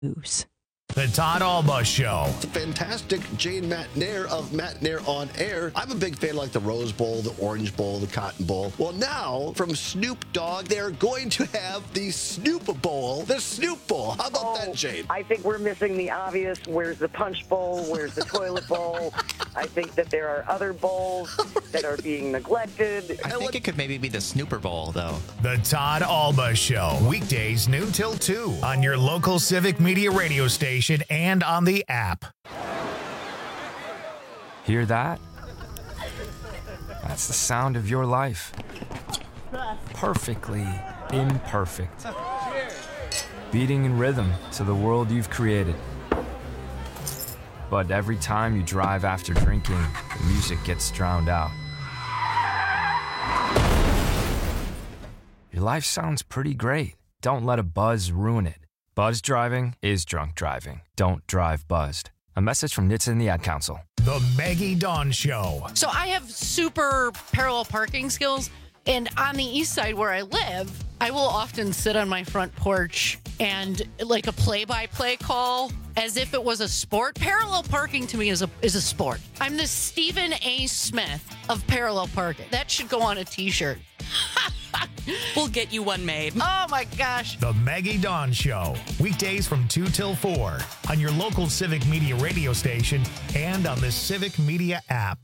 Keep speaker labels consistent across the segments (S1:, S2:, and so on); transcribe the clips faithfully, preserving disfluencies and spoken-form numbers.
S1: News.
S2: The Todd Alba Show.
S3: It's a fantastic Jane Matt Nair of Matt Nair on Air. I'm a big fan of like the Rose Bowl, the Orange Bowl, the Cotton Bowl. Well, now from Snoop Dogg, they're going to have the Snoop Bowl, the Snoop Bowl. How about
S4: oh,
S3: that, Jane?
S4: I think we're missing the obvious. Where's the Punch Bowl? Where's the Toilet Bowl? I think that there are other bowls that are being neglected.
S5: I think it could maybe be the Snooper Bowl, though.
S2: The Todd Alba Show. Weekdays noon till two on your local Civic Media radio station and on the app.
S6: Hear that? That's the sound of your life. Perfectly imperfect. Beating in rhythm to the world you've created. But every time you drive after drinking, the music gets drowned out. Your life sounds pretty great. Don't let a buzz ruin it. Buzz driving is drunk driving. Don't drive buzzed. A message from N H T S A and the Ad Council.
S2: The Maggie Dawn Show.
S7: So I have super parallel parking skills, and on the east side where I live, I will often sit on my front porch and like a play-by-play call as if it was a sport. Parallel parking to me is a is a sport. I'm the Stephen A. Smith of parallel parking. That should go on a t-shirt.
S8: We'll get you one made.
S7: Oh my gosh.
S2: The Maggie Dawn Show. Weekdays from two till four on your local Civic Media radio station and on the Civic Media app.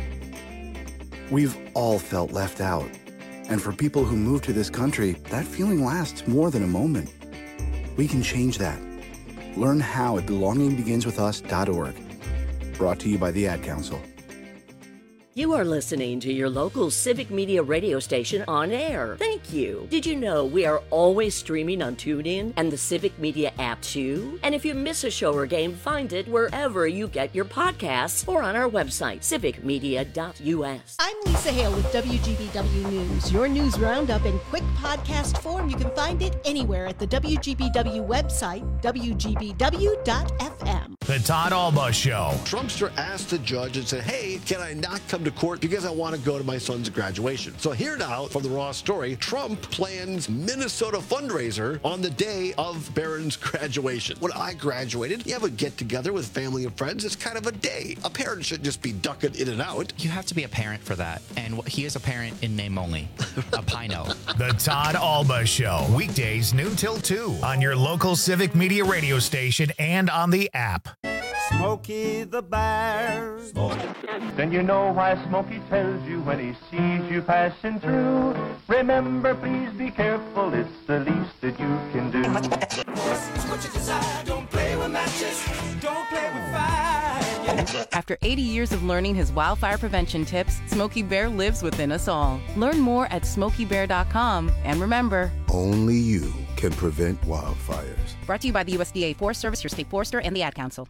S9: We've all felt left out. And for people who move to this country, that feeling lasts more than a moment. We can change that. Learn how at belonging begins with us dot org. Brought to you by the Ad Council.
S10: You are listening to your local Civic Media radio station on air. Thank you. Did you know we are always streaming on TuneIn and the Civic Media app too? And if you miss a show or game, find it wherever you get your podcasts or on our website, civic media dot u s.
S11: I'm Lisa Hale with W G B W News. Your news roundup in quick podcast form. You can find it anywhere at the W G B W website, w g b w dot f m.
S2: The Todd Alba Show.
S3: Trumpster asked the judge and said, hey, can I not come to court because I want to go to my son's graduation? So here now from the Raw story, Trump plans Minnesota fundraiser on the day of Barron's graduation. When I graduated, you have a get-together with family and friends. It's kind of a day. A parent should just be ducking in and out.
S5: You have to be a parent for that. And he is a parent in name only. A Pino.
S2: The Todd Alba Show. Weekdays noon till two on your local Civic Media radio station and on the app.
S12: Smokey the Bear. Then you know why Smokey tells you when he sees you passing through. Remember, please be careful, it's the least that you can do.
S13: What you desire, don't play with matches, don't play with fire.
S8: After eighty years of learning his wildfire prevention tips, Smokey Bear lives within us all. Learn more at smokey bear dot com. And remember,
S14: only you can prevent wildfires.
S8: Brought to you by the U S D A Forest Service, your state forester, and the Ad Council.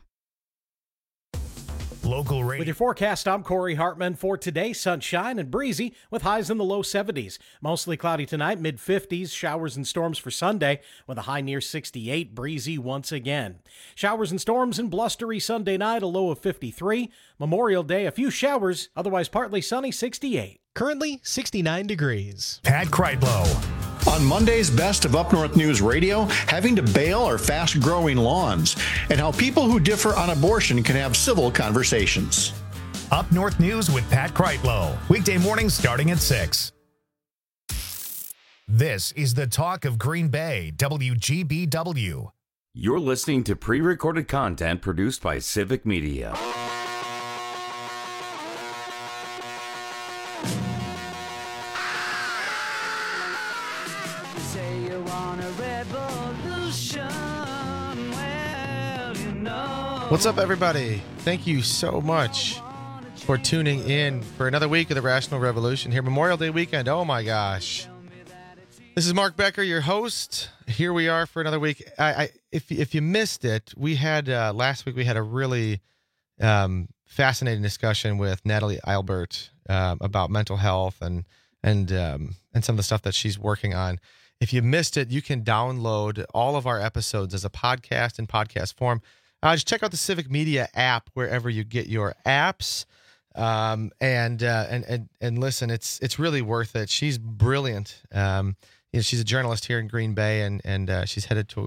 S2: Local radio.
S15: With your forecast, I'm Corey Hartman. For today, sunshine and breezy with highs in the low seventies. Mostly cloudy tonight, mid fifties. Showers and storms for Sunday with a high near sixty-eight. Breezy once again. Showers and storms and blustery Sunday night, a low of fifty-three. Memorial Day, a few showers, otherwise partly sunny, sixty-eight.
S16: Currently sixty-nine degrees.
S2: Pat Kreitlow.
S17: On Monday's Best of Up North News Radio, having to bail our fast-growing lawns, and how people who differ on abortion can have civil conversations.
S2: Up North News with Pat Kreitlow. Weekday mornings starting at six. This is the talk of Green Bay, W G B W.
S18: You're listening to pre-recorded content produced by Civic Media.
S16: What's up, everybody? Thank you so much for tuning in for another week of the Rational Revolution here. Memorial Day weekend. Oh, my gosh. This is Mark Becker, your host. Here we are for another week. I, I if, if you missed it, we had uh, last week we had a really um, fascinating discussion with Natalie Albert um, about mental health and and um, and some of the stuff that she's working on. If you missed it, you can download all of our episodes as a podcast in podcast form. Uh, just check out the Civic Media app wherever you get your apps, um, and uh, and and and listen. It's it's really worth it. She's brilliant. Um, you know, she's a journalist here in Green Bay, and and uh, she's headed to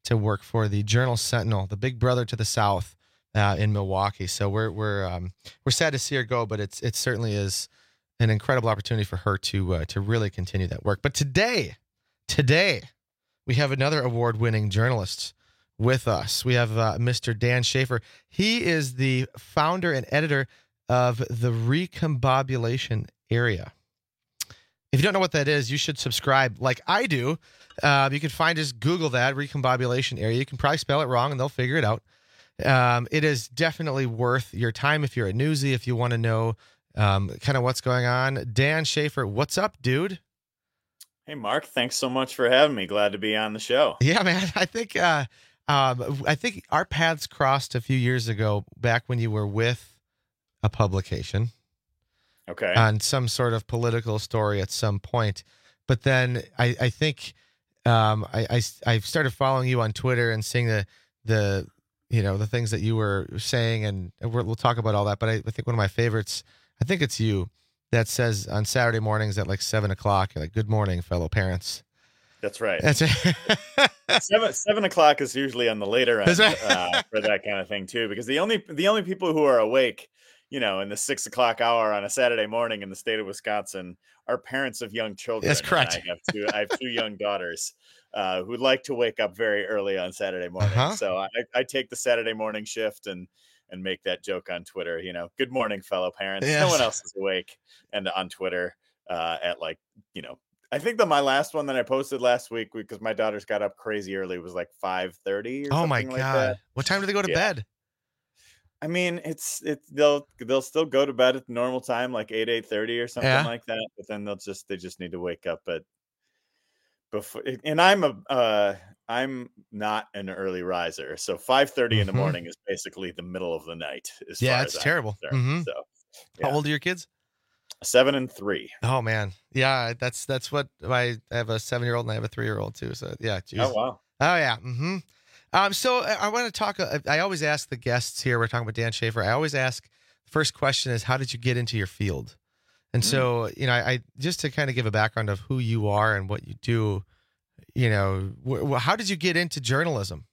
S16: to work for the Journal Sentinel, the big brother to the South uh, in Milwaukee. So we're we're um, we're sad to see her go, but it's it certainly is an incredible opportunity for her to uh, to really continue that work. But today, today we have another award-winning journalist with us. We have uh, Mister Dan Schaefer. He is the founder and editor of the Recombobulation Area. If you don't know what that is, you should subscribe like I do. Uh, you can find just Google that, Recombobulation Area. You can probably spell it wrong and they'll figure it out. Um, it is definitely worth your time if you're a newsie, if you want to know um, kind of what's going on. Dan Schaefer, what's up, dude?
S1: Hey, Mark. Thanks so much for having me. Glad to be on the show.
S16: Yeah, man. I think uh, um, I think our paths crossed a few years ago back when you were with a publication.
S1: Okay.
S16: On some sort of political story at some point. But then I, I think um, I, I, I started following you on Twitter and seeing the, the you know, the things that you were saying, and we're, we'll talk about all that. But I, I think one of my favorites, I think it's you, that says on Saturday mornings at like seven o'clock, you're like, good morning, fellow parents.
S1: That's right.
S16: That's right.
S1: seven, seven o'clock is usually on the later end uh, for that kind of thing too, because the only the only people who are awake, you know, in the six o'clock hour on a Saturday morning in the state of Wisconsin are parents of young children.
S16: That's correct.
S1: And I have two, I have two young daughters uh, who'd like to wake up very early on Saturday morning.
S16: Uh-huh.
S1: So I, I take the Saturday morning shift and and make that joke on Twitter. You know, good morning, fellow parents.
S16: Yes.
S1: No one else is awake, and on Twitter uh, at like, you know, I think that my last one that I posted last week, because my daughters got up crazy early, was like five thirty.
S16: Oh my
S1: like
S16: God.
S1: that.
S16: What time do they go to
S1: Yeah.
S16: bed?
S1: I mean, it's it's they'll they'll still go to bed at the normal time, like eight eight thirty or something
S16: Yeah.
S1: like that. But then they'll just they just need to wake up at before. And I'm a uh, I'm not an early riser, so five thirty in the
S16: Mhm.
S1: morning is basically the middle of the night. As
S16: Yeah,
S1: far
S16: it's
S1: as I'm
S16: terrible.
S1: concerned.
S16: Mhm.
S1: So
S16: How
S1: yeah.
S16: old are your kids?
S1: Seven and three.
S16: Oh man. Yeah, that's that's what I, I have a seven year old and I have a three year old too. So yeah. Geez.
S1: Oh wow.
S16: Oh yeah. Mm-hmm. Um, so I, I want to talk. Uh, I always ask the guests here. We're talking about Dan Schaefer. I always ask. The first question is, how did you get into your field? And so you know, I, I just to kind of give a background of who you are and what you do. You know, wh- wh- how did you get into journalism?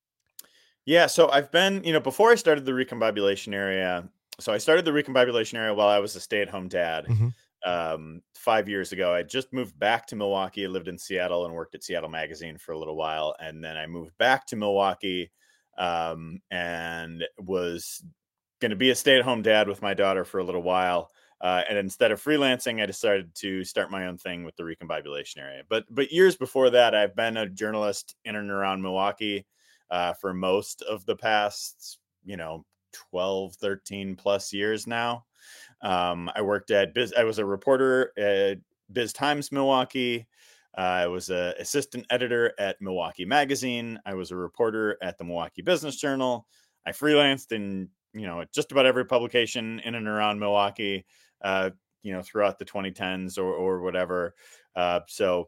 S1: Yeah, so I've been, you know, before I started the Recombobulation Area, so I started the Recombobulation Area while I was a stay-at-home dad.
S16: Mhm.
S1: Um, five years ago, I just moved back to Milwaukee. I lived in Seattle and worked at Seattle Magazine for a little while. And then I moved back to Milwaukee um, and was going to be a stay-at-home dad with my daughter for a little while. Uh, and instead of freelancing, I decided to start my own thing with the Recombobulation Area. But but years before that, I've been a journalist in and around Milwaukee uh, for most of the past, you know, twelve, thirteen plus years now. Um, I worked at Biz. I was a reporter at Biz Times Milwaukee. Uh, I was an assistant editor at Milwaukee Magazine. I was a reporter at the Milwaukee Business Journal. I freelanced in, you know, just about every publication in and around Milwaukee, uh, you know, throughout the twenty tens or, or whatever. Uh, so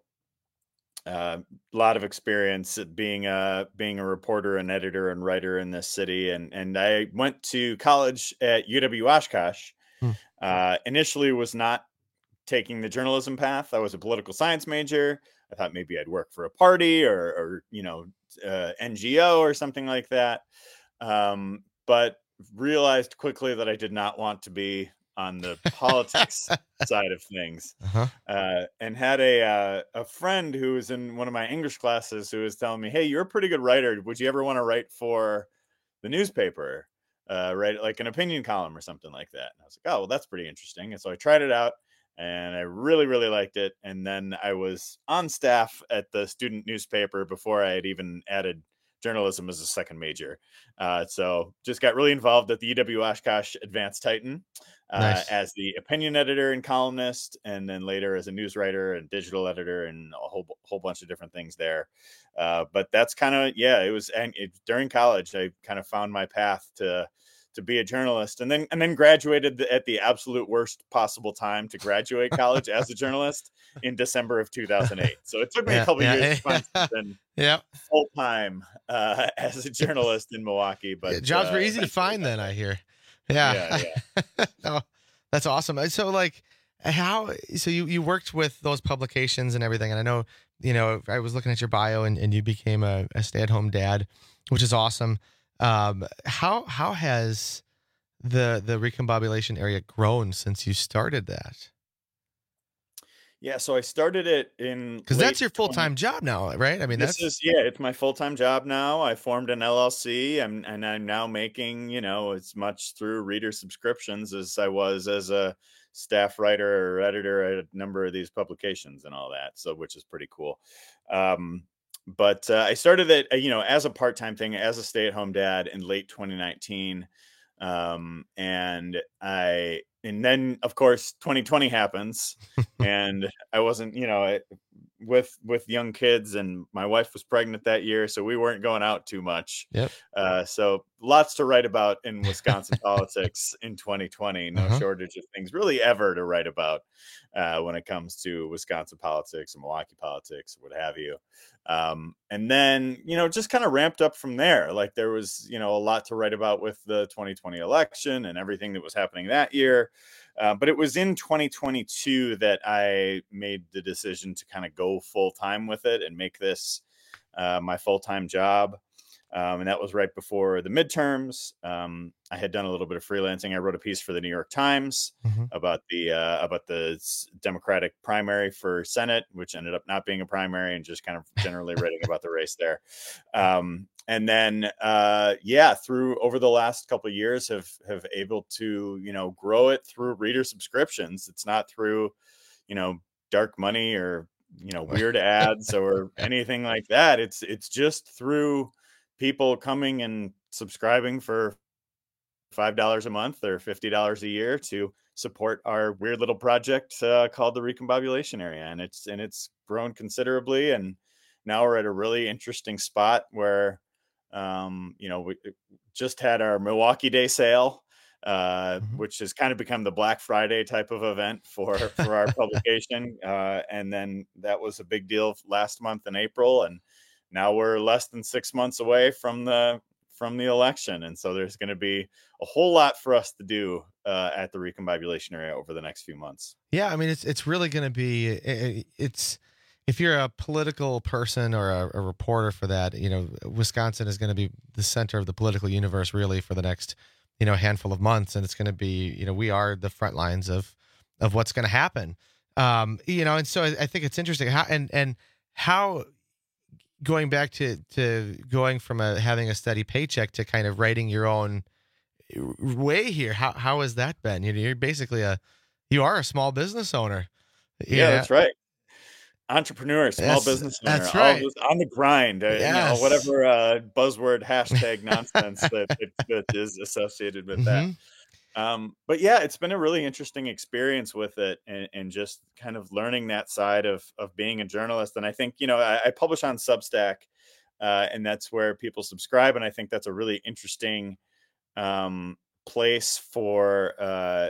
S1: uh, a lot of experience being a, being a reporter and editor and writer in this city. And, and I went to college at U W Oshkosh.
S16: Hmm.
S1: Uh, initially was not taking the journalism path. I was a political science major. I thought maybe I'd work for a party or, or you know, uh, N G O or something like that. Um, but realized quickly that I did not want to be on the politics side of things.
S16: Uh-huh.
S1: Uh, and had a uh, a friend who was in one of my English classes who was telling me, "Hey, you're a pretty good writer. Would you ever want to write for the newspaper? Uh, write like an opinion column or something like that?" And I was like, "Oh, well, that's pretty interesting." And so I tried it out, and I really, really liked it. And then I was on staff at the student newspaper before I had even added journalism as a second major. Uh, so just got really involved at the U W Oshkosh Advanced Titan uh,
S16: Nice.
S1: as the opinion editor and columnist, and then later as a news writer and digital editor and a whole whole bunch of different things there. Uh, but that's kind of, yeah, it was, and it, during college, I kind of found my path to to be a journalist, and then and then graduated at the absolute worst possible time to graduate college as a journalist in December of two thousand eight. So it took me
S16: Yeah,
S1: a couple
S16: yeah,
S1: years to
S16: yeah.
S1: find something
S16: Yep.
S1: full time uh, as a journalist in Milwaukee. But
S16: Yeah, jobs
S1: uh,
S16: were easy to find then, I hear. Yeah.
S1: Yeah,
S16: No, that's awesome. So like, How, so you, you worked with those publications and everything. And I know, you know, I was looking at your bio and, and you became a, a stay-at-home dad, which is awesome. Um, how, how has the, the recombobulation area grown since you started that?
S1: Yeah, so I started it in
S16: because that's your
S1: twenty
S16: full-time job now, right? I mean,
S1: this
S16: that's
S1: is yeah, it's my full-time job now. I formed an L L C and and I'm now making, you know, as much through reader subscriptions as I was as a staff writer or editor at a number of these publications and all that. So which is pretty cool. Um, but uh, I started it, uh, you know, as a part-time thing, as a stay-at-home dad in late twenty nineteen. Um, and I, and then of course, twenty twenty happens and I wasn't, you know, I, with, with young kids, and my wife was pregnant that year. So we weren't going out too much.
S16: Yep.
S1: Uh, so lots to write about in Wisconsin politics in twenty twenty, no
S16: Uh-huh.
S1: shortage of things really ever to write about, uh, when it comes to Wisconsin politics and Milwaukee politics, what have you. Um, and then, you know, just kind of ramped up from there. Like there was, you know, a lot to write about with the twenty twenty election and everything that was happening that year. Uh, but it was in twenty twenty-two that I made the decision to kind of go full time with it and make this uh, my full time job. Um, and that was right before the midterms. Um, I had done a little bit of freelancing. I wrote a piece for the New York Times
S16: Mhm.
S1: about the uh, about the s- Democratic primary for Senate, which ended up not being a primary, and just kind of generally writing about the race there. Um, and then, uh, yeah, through over the last couple of years, have have able to you know grow it through reader subscriptions. It's not through you know dark money or you know weird ads or anything like that. It's it's just through people coming and subscribing for five dollars a month or fifty dollars a year to support our weird little project uh, called the Recombobulation Area. And it's, and it's grown considerably. And now we're at a really interesting spot where, um, you know, we just had our Milwaukee Day sale, uh,
S16: Mhm.
S1: which has kind of become the Black Friday type of event for, for our publication. Uh, and then that was a big deal last month in April. And now we're less than six months away from the from the election, and so there's going to be a whole lot for us to do uh, at the Recombobulation Area over the next few months.
S16: Yeah, I mean, it's it's really going to be it, it's if you're a political person or a, a reporter for that, you know, Wisconsin is going to be the center of the political universe really for the next you know handful of months, and it's going to be you know we are the front lines of of what's going to happen, um, you know, and so I, I think it's interesting how and and how. Going back to, to going from a, having a steady paycheck to kind of writing your own way here. How, how has that been? You know, you're basically a, you are a small business owner.
S1: Yeah, that's right. Entrepreneur, small
S16: That's-
S1: business owner,
S16: that's
S1: all
S16: right.
S1: this on the grind, uh, you know,
S16: Yes.
S1: whatever uh, buzzword hashtag nonsense that, that, that is associated with that.
S16: Mhm.
S1: Um, but yeah, it's been a really interesting experience with it, and, and just kind of learning that side of of being a journalist. And I think, you know, I, I publish on Substack, uh, and that's where people subscribe. And I think that's a really interesting um, place for uh,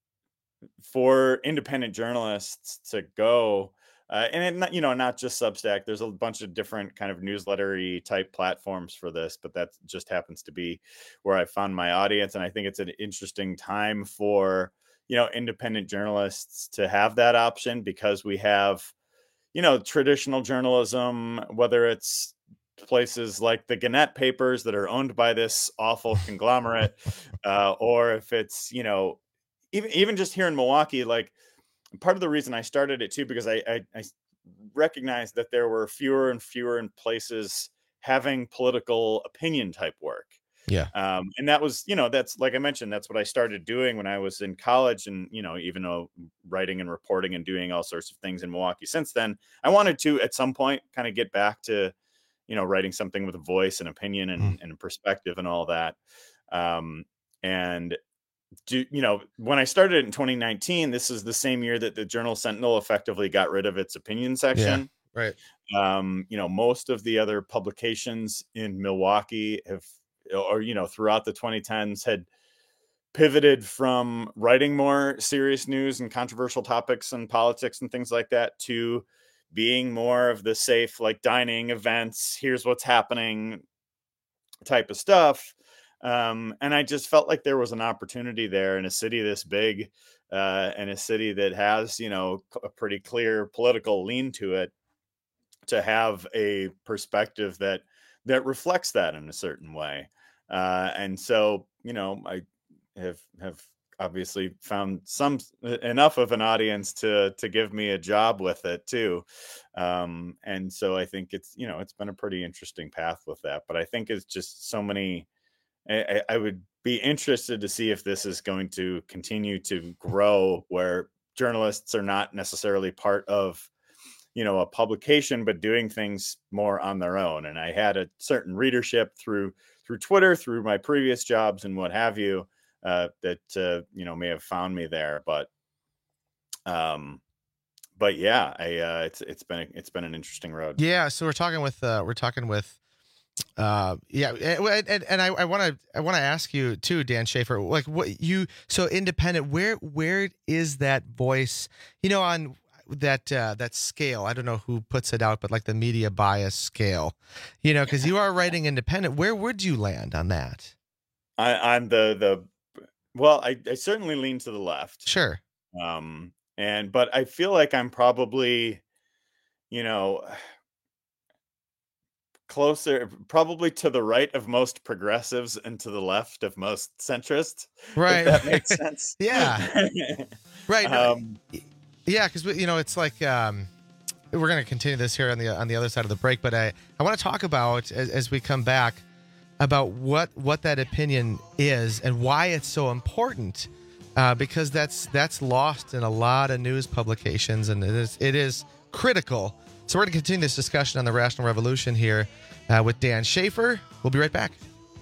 S1: for independent journalists to go. Uh, and it, not, you know, not just Substack. There's a bunch of different kind of newslettery type platforms for this, but that just happens to be where I found my audience. And I think it's an interesting time for, you know, independent journalists to have that option, because we have, you know, traditional journalism, whether it's places like the Gannett papers that are owned by this awful conglomerate, uh, or if it's, you know, even, even just here in Milwaukee, like, part of the reason I started it too, because I, I, I recognized that there were fewer and fewer in places having political opinion type work.
S16: Yeah.
S1: Um, and that was, you know, that's like I mentioned, that's what I started doing when I was in college. And, you know, even though writing and reporting and doing all sorts of things in Milwaukee since then, I wanted to at some point kind of get back to, you know, writing something with a voice and opinion and,
S16: Mm.
S1: and perspective and all that. Um, and Do, you know, when I started in twenty nineteen, this is the same year that the Journal Sentinel effectively got rid of its opinion section.
S16: Right.
S1: Um, you know, most of the other publications in Milwaukee have, or, you know, throughout the twenty tens had pivoted from writing more serious news and controversial topics and politics and things like that to being more of the safe, like dining events, here's what's happening type of stuff. Um, and I just felt like there was an opportunity there in a city this big, uh, and a city that has, you know, a pretty clear political lean to it, to have a perspective that that reflects that in a certain way. Uh, and so, you know, I have have obviously found some enough of an audience to to give me a job with it too. Um, and so I think it's, you know, it's been a pretty interesting path with that. But I think it's just so many. I, I would be interested to see if this is going to continue to grow, where journalists are not necessarily part of, you know, a publication, but doing things more on their own. And I had a certain readership through through Twitter, through my previous jobs and what have you, uh, that uh, you know, may have found me there. But um, but yeah, I uh, it's it's been it's been an interesting road.
S16: Yeah. So we're talking with uh, we're talking with. Uh, yeah, and, and, and I, I want to, I want to ask you too, Dan Schaefer, like what you, so independent, where, where is that voice, you know, on that, uh, that scale? I don't know who puts it out, but like the media bias scale, you know, cause you are writing independent. Where would you land on that?
S1: I, I'm the, the, well, I, I certainly lean to the left.
S16: Sure.
S1: Um, and, but I feel like I'm probably, you know, closer, probably to the right of most progressives and to the left of most centrists.
S16: Right.
S1: If that makes sense.
S16: Yeah. Right.
S1: Um,
S16: yeah. Cause you know, it's like, um, we're going to continue this here on the, on the other side of the break, but I, I want to talk about as, as we come back about what, what that opinion is and why it's so important. Uh, because that's, that's lost in a lot of news publications, and it is, it is critical. So we're going to continue this discussion on the Rational Revolution here uh, with Dan Schaefer. We'll be right back.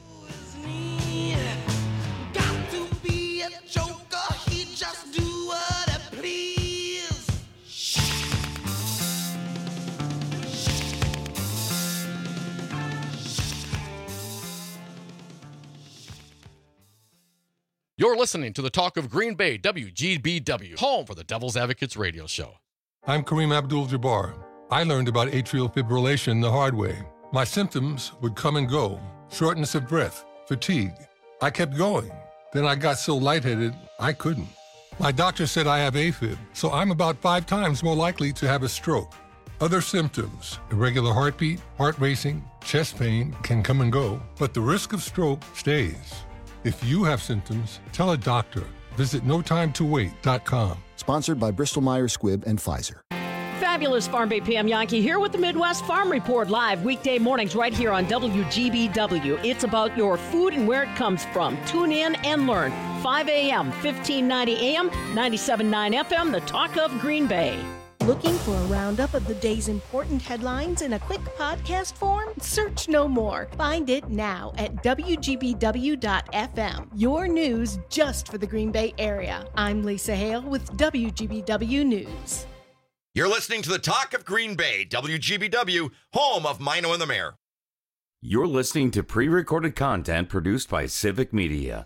S19: You're listening to the Talk of Green Bay, W G B W, home for the Devil's Advocates radio show.
S20: I'm Kareem Abdul-Jabbar. I learned about atrial fibrillation the hard way. My symptoms would come and go, shortness of breath, fatigue. I kept going. Then I got so lightheaded, I couldn't. My doctor said I have AFib, so I'm about five times more likely to have a stroke. Other symptoms, irregular heartbeat, heart racing, chest pain can come and go, but the risk of stroke stays. If you have symptoms, tell a doctor. Visit no time to wait dot com.
S21: Sponsored by Bristol-Myers Squibb and Pfizer.
S22: Fabulous Farm Bay Pam Yankee here with the Midwest Farm Report live weekday mornings right here on W G B W. It's about your food and where it comes from. Tune in and learn. five a.m., fifteen ninety A M, ninety-seven point nine F M, the Talk of Green Bay.
S11: Looking for a roundup of the day's important headlines in a quick podcast form? Search no more. Find it now at W G B W dot F M. Your news just for the Green Bay area. I'm Lisa Hale with W G B W News.
S23: You're listening to the Talk of Green Bay, W G B W, home of Mino and the Mayor.
S18: You're listening to pre-recorded content produced by Civic Media.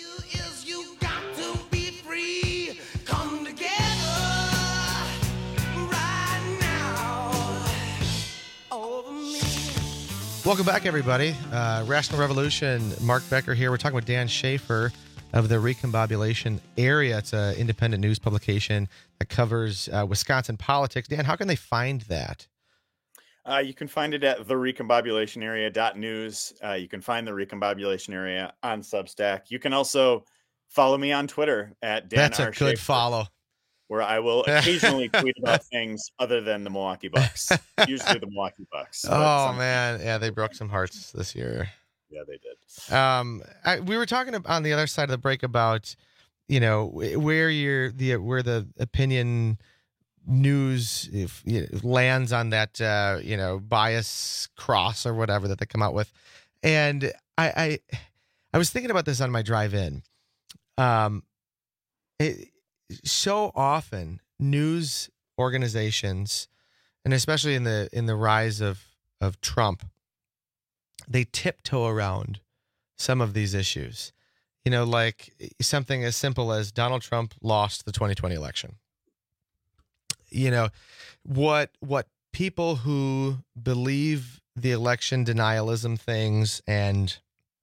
S16: Welcome back, everybody. Uh, Rational Revolution, Mark Becker here. We're talking with Dan Schaefer of the Recombobulation Area. It's an independent news publication that covers uh, Wisconsin politics. Dan, how can they find that?
S1: Uh, you can find it at the recombobulation area dot news. Uh, you can find the Recombobulation Area on Substack. You can also follow me on Twitter at Dan
S16: That's a
S1: R.
S16: good
S1: Schaefer,
S16: follow.
S1: where I will occasionally tweet about things other than the Milwaukee Bucks. Usually the Milwaukee Bucks.
S16: Oh,
S1: some-
S16: man. Yeah, they broke some hearts this year.
S1: Yeah, they did.
S16: Um, I, we were talking on the other side of the break about, you know, where your the where the opinion news if you know, lands on that uh, you know bias cross or whatever that they come out with, and I I, I was thinking about this on my drive in. Um, it, so often news organizations, and especially in the in the rise of of Trump, they tiptoe around some of these issues. You know, like something as simple as Donald Trump lost the twenty twenty election. You know, what what people who believe the election denialism things and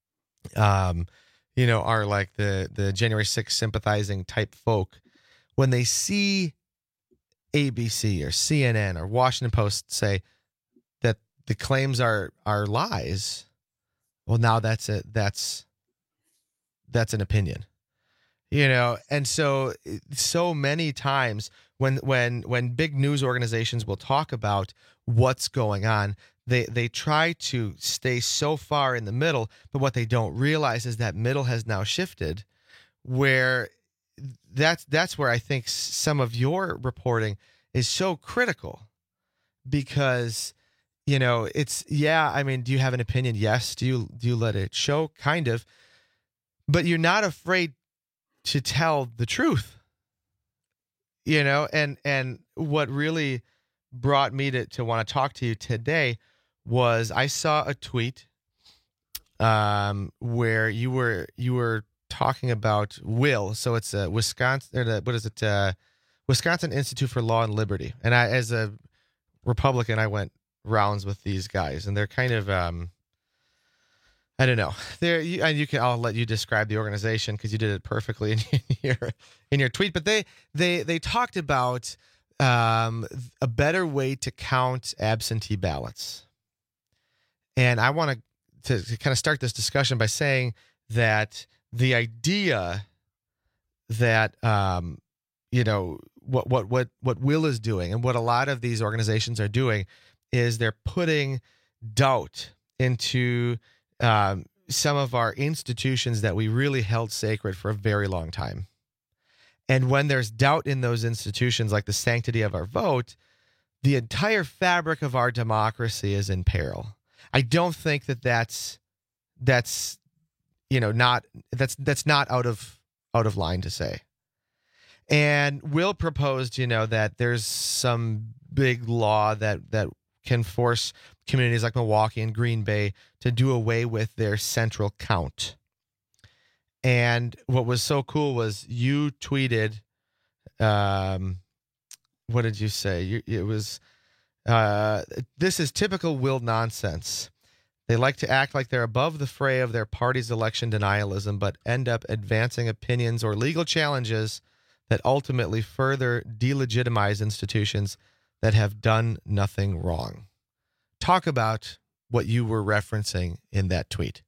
S16: um, you know, are like the the January sixth sympathizing type folk, when they see A B C or C N N or Washington Post say that the claims are are lies, well, now that's a that's that's an opinion, you know. And so so many times when when when big news organizations will talk about what's going on, they they try to stay so far in the middle, but what they don't realize is that middle has now shifted, where that's that's where I think some of your reporting is so critical, because, you know, it's, yeah, I mean, do you have an opinion? Yes. Do you do you let it show? Kind of. But you're not afraid to tell the truth, you know. And and what really brought me to, to want to talk to you today was I saw a tweet um, where you were you were talking about Will. So it's a Wisconsin, or the, what is it? Uh, Wisconsin Institute for Law and Liberty. And I, as a Republican, I went rounds with these guys, and they're kind of, um, I don't know. They're, you, and you can, I'll let you describe the organization because you did it perfectly in your in your tweet. But they they they talked about um, a better way to count absentee ballots, and I want to to kind of start this discussion by saying that the idea that um, you know what what what what Will is doing, and what a lot of these organizations are doing, is they're putting doubt into um, some of our institutions that we really held sacred for a very long time. And when there's doubt in those institutions, like the sanctity of our vote, the entire fabric of our democracy is in peril. I don't think that that's that's you know not that's that's not out of out of line to say. And Will proposed, you know, that there's some big law that that can force communities like Milwaukee and Green Bay to do away with their central count. And what was so cool was you tweeted, um, what did you say? You, it was, uh, this is typical Will nonsense. They like to act like they're above the fray of their party's election denialism, but end up advancing opinions or legal challenges that ultimately further delegitimize institutions that have done nothing wrong. Talk about what you were referencing in that tweet.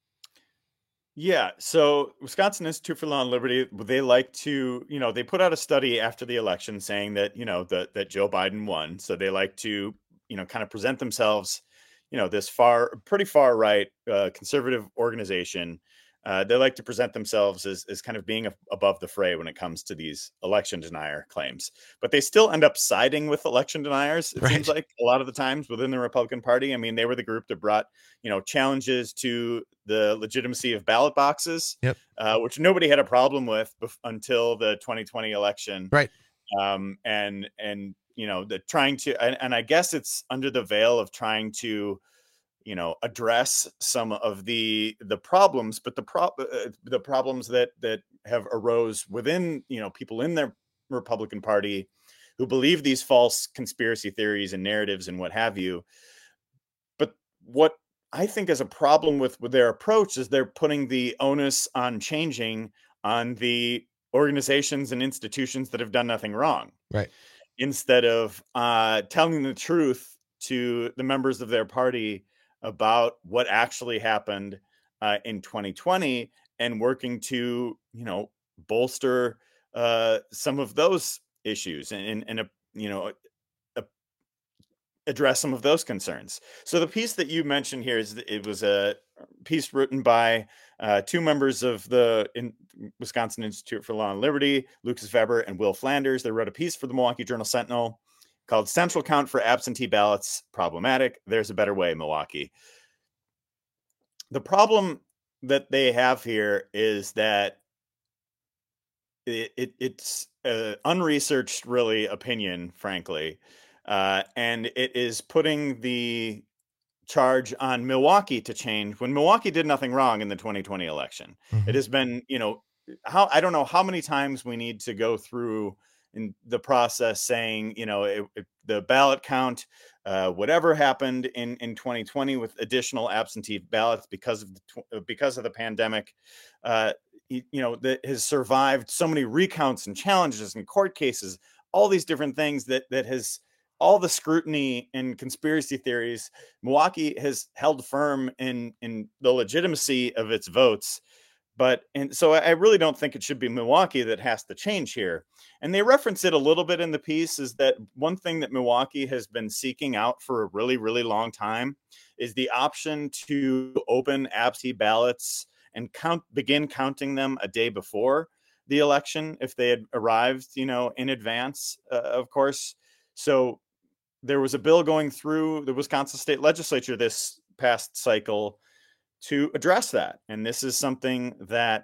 S1: Yeah, so Wisconsin Institute for Law and Liberty, they like to, you know, they put out a study after the election saying that, you know, that that Joe Biden won. So they like to, you know, kind of present themselves, you know, this far, pretty far right uh, conservative organization. Uh, they like to present themselves as, as kind of being a, above the fray when it comes to these election denier claims. But they still end up siding with election deniers, it right. seems like, a lot of the times within the Republican Party. I mean, they were the group that brought, you know, challenges to the legitimacy of ballot boxes,
S16: yep.
S1: uh, which nobody had a problem with bef- until the twenty twenty election.
S16: Right.
S1: Um, and, and you know, the trying to, and, and I guess it's under the veil of trying to, you know, address some of the the problems, but the pro uh, the problems that that have arose within, you know, people in the Republican Party who believe these false conspiracy theories and narratives and what have you. But what I think is a problem with with their approach is they're putting the onus on changing on the organizations and institutions that have done nothing wrong,
S16: right?
S1: Instead of uh, telling the truth to the members of their party about what actually happened uh, in twenty twenty and working to, you know, bolster uh, some of those issues and, and, and uh, you know, uh, address some of those concerns. So the piece that you mentioned here is, it was a piece written by uh, two members of the in Wisconsin Institute for Law and Liberty, Lucas Weber and Will Flanders. They wrote a piece for the Milwaukee Journal Sentinel called Central Count for Absentee Ballots Problematic. There's a Better Way, Milwaukee. The problem that they have here is that it, it, it's uh, unresearched, really, opinion, frankly. Uh, and it is putting the charge on Milwaukee to change when Milwaukee did nothing wrong in the twenty twenty election. Mm-hmm. It has been, you know, how I don't know how many times we need to go through in the process saying, you know, it, it, the ballot count, uh, whatever happened in, in twenty twenty with additional absentee ballots because of the, because of the pandemic, uh, you, you know, that has survived so many recounts and challenges and court cases, all these different things that that has all the scrutiny and conspiracy theories. Milwaukee has held firm in in the legitimacy of its votes. But, and so I really don't think it should be Milwaukee that has to change here. And they reference it a little bit in the piece, is that one thing that Milwaukee has been seeking out for a really, really long time is the option to open absentee ballots and count, begin counting them a day before the election if they had arrived, you know, in advance, uh, of course. So there was a bill going through the Wisconsin State Legislature this past cycle to address that. And this is something that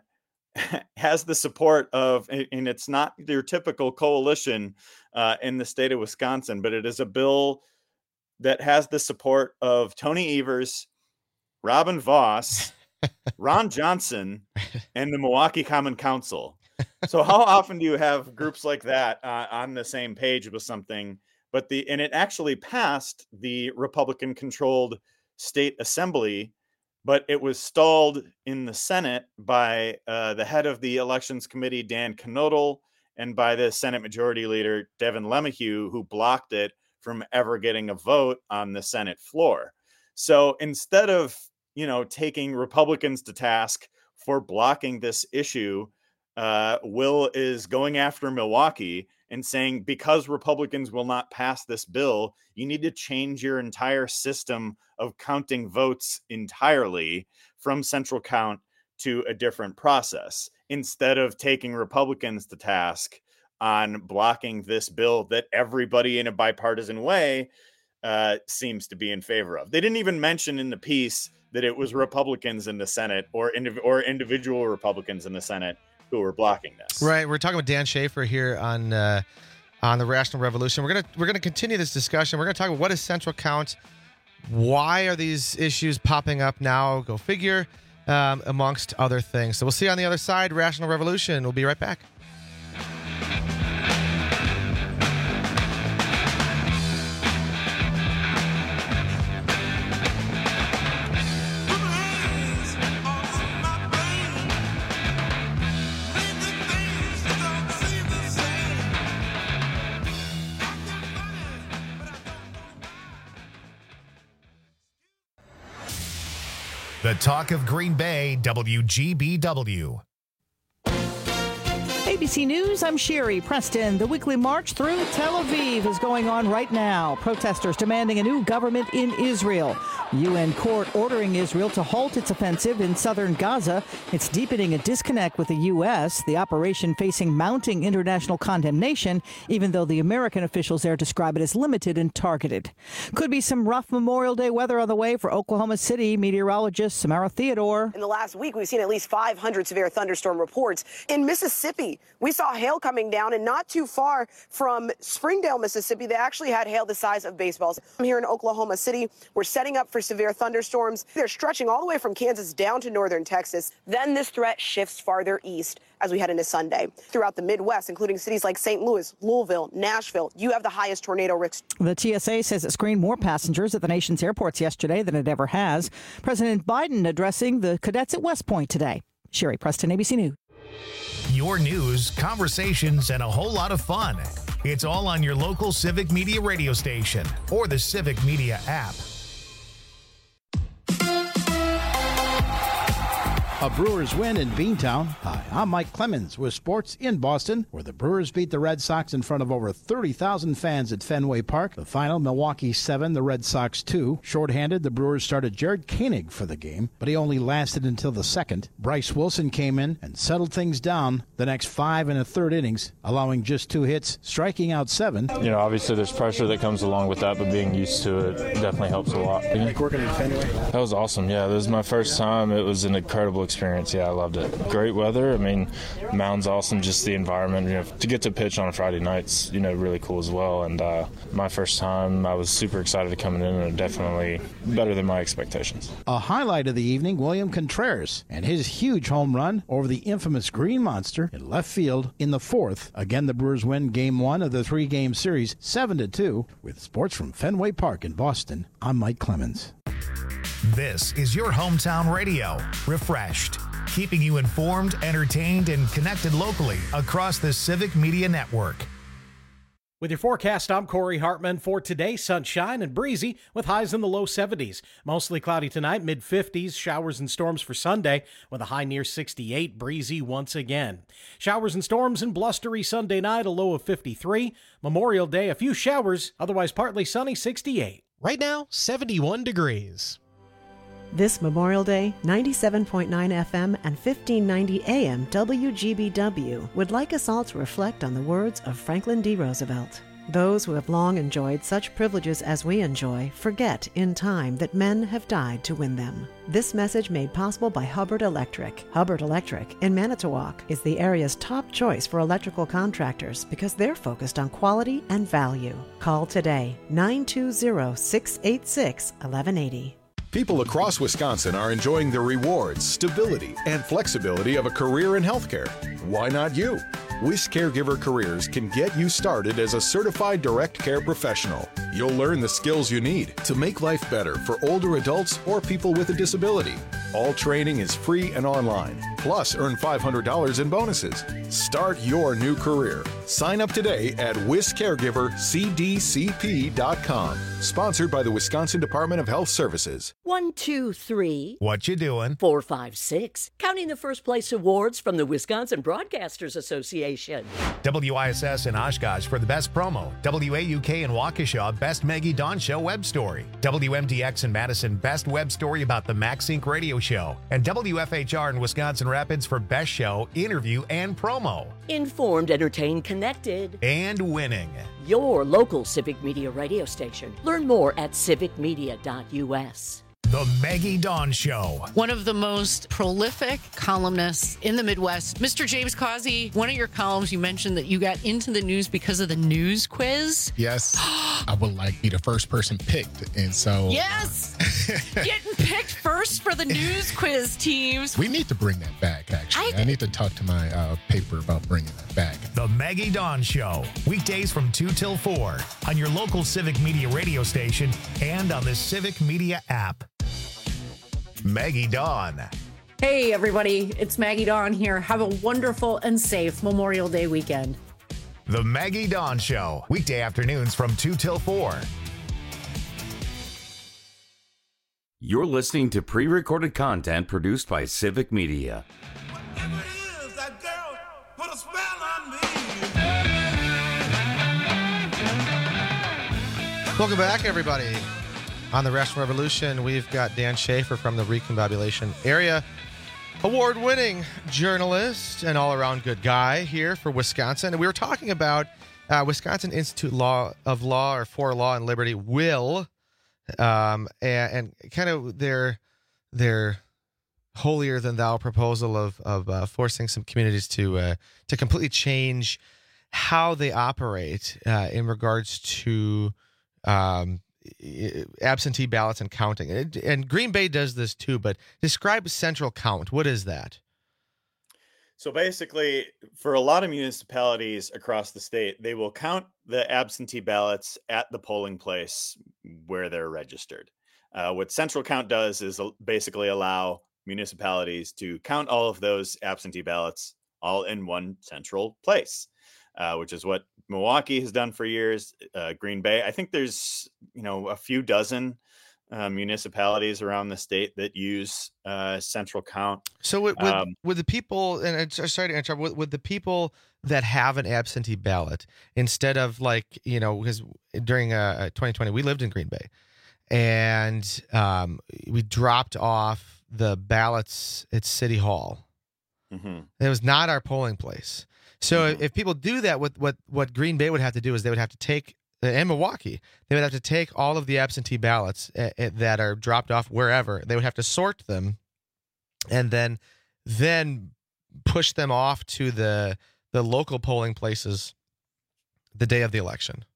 S1: has the support of, and it's not your typical coalition uh, in the state of Wisconsin, but it is a bill that has the support of Tony Evers, Robin Voss, Ron Johnson, and the Milwaukee Common Council. So how often do you have groups like that uh, on the same page with something? But the, and it actually passed the Republican controlled state assembly, but it was stalled in the Senate by uh, the head of the Elections Committee, Dan Knodel, and by the Senate Majority Leader, Devin LeMahieu, who blocked it from ever getting a vote on the Senate floor. So instead of, you know, taking Republicans to task for blocking this issue, uh, Will is going after Milwaukee and saying, because Republicans will not pass this bill, you need to change your entire system of counting votes entirely from central count to a different process, instead of taking Republicans to task on blocking this bill that everybody in a bipartisan way uh, seems to be in favor of. They didn't even mention in the piece that it was Republicans in the Senate or, indiv- or individual Republicans in the Senate who were blocking this.
S16: Right. We're talking with Dan Schaefer here on uh, on the Rational Revolution. We're gonna we're gonna continue this discussion. We're gonna talk about what is central count, why are these issues popping up now? Go figure, um, amongst other things. So we'll see you on the other side. Rational Revolution. We'll be right back.
S2: The talk of Green Bay, W G B W.
S4: A B C News, I'm Sherry Preston. The weekly march through Tel Aviv is going on right now. Protesters demanding a new government in Israel. U N court ordering Israel to halt its offensive in southern Gaza. It's deepening a disconnect with the U S, the operation facing mounting international condemnation, even though the American officials there describe it as limited and targeted. Could be some rough Memorial Day weather on the way for Oklahoma City meteorologist Samara Theodore.
S6: In the last week, we've seen at least five hundred severe thunderstorm reports. In Mississippi, we saw hail coming down, and not too far from Springdale, Mississippi, they actually had hail the size of baseballs. Here in Oklahoma City, we're setting up for severe thunderstorms. They're stretching all the way from Kansas down to northern Texas. Then this threat shifts farther east as we head into Sunday. Throughout the Midwest, including cities like Saint Louis, Louisville, Nashville, you have the highest tornado risk.
S4: The T S A says it screened more passengers at the nation's airports yesterday than it ever has. President Biden addressing the cadets at West Point today. Sherry Preston, A B C News.
S2: Your news, conversations, and a whole lot of fun. It's all on your local Civic Media radio station or the Civic Media app.
S7: A Brewers win in Beantown. Hi, I'm Mike Clemens with sports in Boston, where the Brewers beat the Red Sox in front of over thirty thousand fans at Fenway Park. The final, Milwaukee seven, the Red Sox two. Shorthanded, the Brewers started Jared Koenig for the game, but he only lasted until the second. Bryce Wilson came in and settled things down the next five and a third innings, allowing just two hits, striking out seven.
S24: You know, obviously there's pressure that comes along with that, but being used to it definitely helps a lot.
S7: You like working at Fenway?
S24: That was awesome, yeah. This was my first time. It was an incredible experience. experience. Yeah, I loved it. Great weather. I mean, mountain's awesome. Just the environment. You know, to get to pitch on a Friday night's, you know, really cool as well. And uh, my first time, I was super excited to come in, and definitely better than my expectations.
S7: A highlight of the evening, William Contreras and his huge home run over the infamous Green Monster in left field in the fourth. Again, the Brewers win game one of the three-game series, seven to two. With sports from Fenway Park in Boston, I'm Mike Clemens.
S2: This is your hometown radio, refreshed, keeping you informed, entertained, and connected locally across the Civic Media Network.
S15: With your forecast, I'm Corey Hartman. For today, sunshine and breezy with highs in the low seventies. Mostly cloudy tonight, mid fifties. Showers and storms for Sunday with a high near sixty-eight, breezy once again. Showers and storms and blustery Sunday night, a low of fifty-three. Memorial Day, a few showers, otherwise partly sunny, sixty-eight.
S3: Right now, seventy-one degrees.
S5: This Memorial Day, ninety-seven point nine F M and fifteen ninety A M W G B W would like us all to reflect on the words of Franklin D. Roosevelt. Those who have long enjoyed such privileges as we enjoy forget in time that men have died to win them. This message made possible by Hubbard Electric. Hubbard Electric in Manitowoc is the area's top choice for electrical contractors because they're focused on quality and value. Call today, nine two zero, six eight six, one one eight zero.
S9: People across Wisconsin are enjoying the rewards, stability, and flexibility of a career in healthcare. Why not you? Wish Caregiver Careers can get you started as a certified direct care professional. You'll learn the skills you need to make life better for older adults or people with a disability. All training is free and online. Plus, earn five hundred dollars in bonuses. Start your new career. Sign up today at wis caregiver c d c p dot com. Sponsored by the Wisconsin Department of Health Services.
S10: One, two, three.
S2: What you doing?
S10: Four, five, six. Counting the first place awards from the Wisconsin Broadcasters Association.
S2: W I S S in Oshkosh for the best promo. W A U K in Waukesha, best Maggie Dawn Show web story. W M D X in Madison, best web story about the MaxSync radio show. And W F H R in Wisconsin Rapids for best show, interview, and promo.
S10: Informed, entertained, connected.
S2: And winning.
S10: Your local Civic Media radio station. Learn more at civic media dot u s.
S2: The Maggie Dawn Show.
S25: One of the most prolific columnists in the Midwest. Mister James Causey, one of your columns, you mentioned that you got into the news because of the news quiz.
S3: Yes. I would like be the first person picked. And so.
S25: Yes. Getting picked first for the news quiz teams.
S3: We need to bring that back, actually. I, I need to talk to my uh, paper about bringing that back.
S2: The Maggie Dawn Show. Weekdays from two till four on your local Civic Media radio station and on the Civic Media app. Maggie Dawn.
S26: Hey, everybody. It's Maggie Dawn here. Have a wonderful and safe Memorial Day weekend.
S2: The Maggie Dawn Show. Weekday afternoons from two till four.
S18: You're listening to pre-recorded content produced by Civic Media.
S16: Welcome back, everybody. On the Rational Revolution, we've got Dan Schaefer from the Recombobulation Area, award-winning journalist and all-around good guy here for Wisconsin. And we were talking about uh, Wisconsin Institute Law of Law or for Law and Liberty will, um, and, and kind of their their holier-than-thou proposal of of uh, forcing some communities to uh, to completely change how they operate uh, in regards to um, absentee ballots and counting. And, and Green Bay does this too, but describe central count. What is that?
S1: So basically, for a lot of municipalities across the state, they will count the absentee ballots at the polling place where they're registered. Uh, what central count does is basically allow municipalities to count all of those absentee ballots all in one central place, uh, which is what Milwaukee has done for years. Uh, Green Bay, I think there's, you know, a few dozen uh, municipalities around the state that use uh, central count.
S16: So with, with,
S1: um,
S16: with the people, and I'm sorry to interrupt, with, with the people that have an absentee ballot, instead of like, you know, because during uh, twenty twenty, we lived in Green Bay and um, we dropped off the ballots at City Hall.
S1: Mm-hmm.
S16: It was not our polling place. So mm-hmm. if people do that, what, what, what Green Bay would have to do is they would have to take, and Milwaukee, they would have to take all of the absentee ballots uh, that are dropped off wherever. They would have to sort them and then then push them off to the the local polling places the day of the election?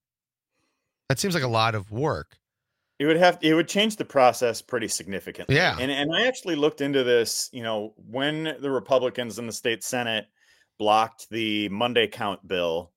S16: That seems like a lot of work.
S1: It would have it would change the process pretty significantly.
S16: Yeah.
S1: And and I actually looked into this, you know, when the Republicans in the state Senate blocked the Monday count bill.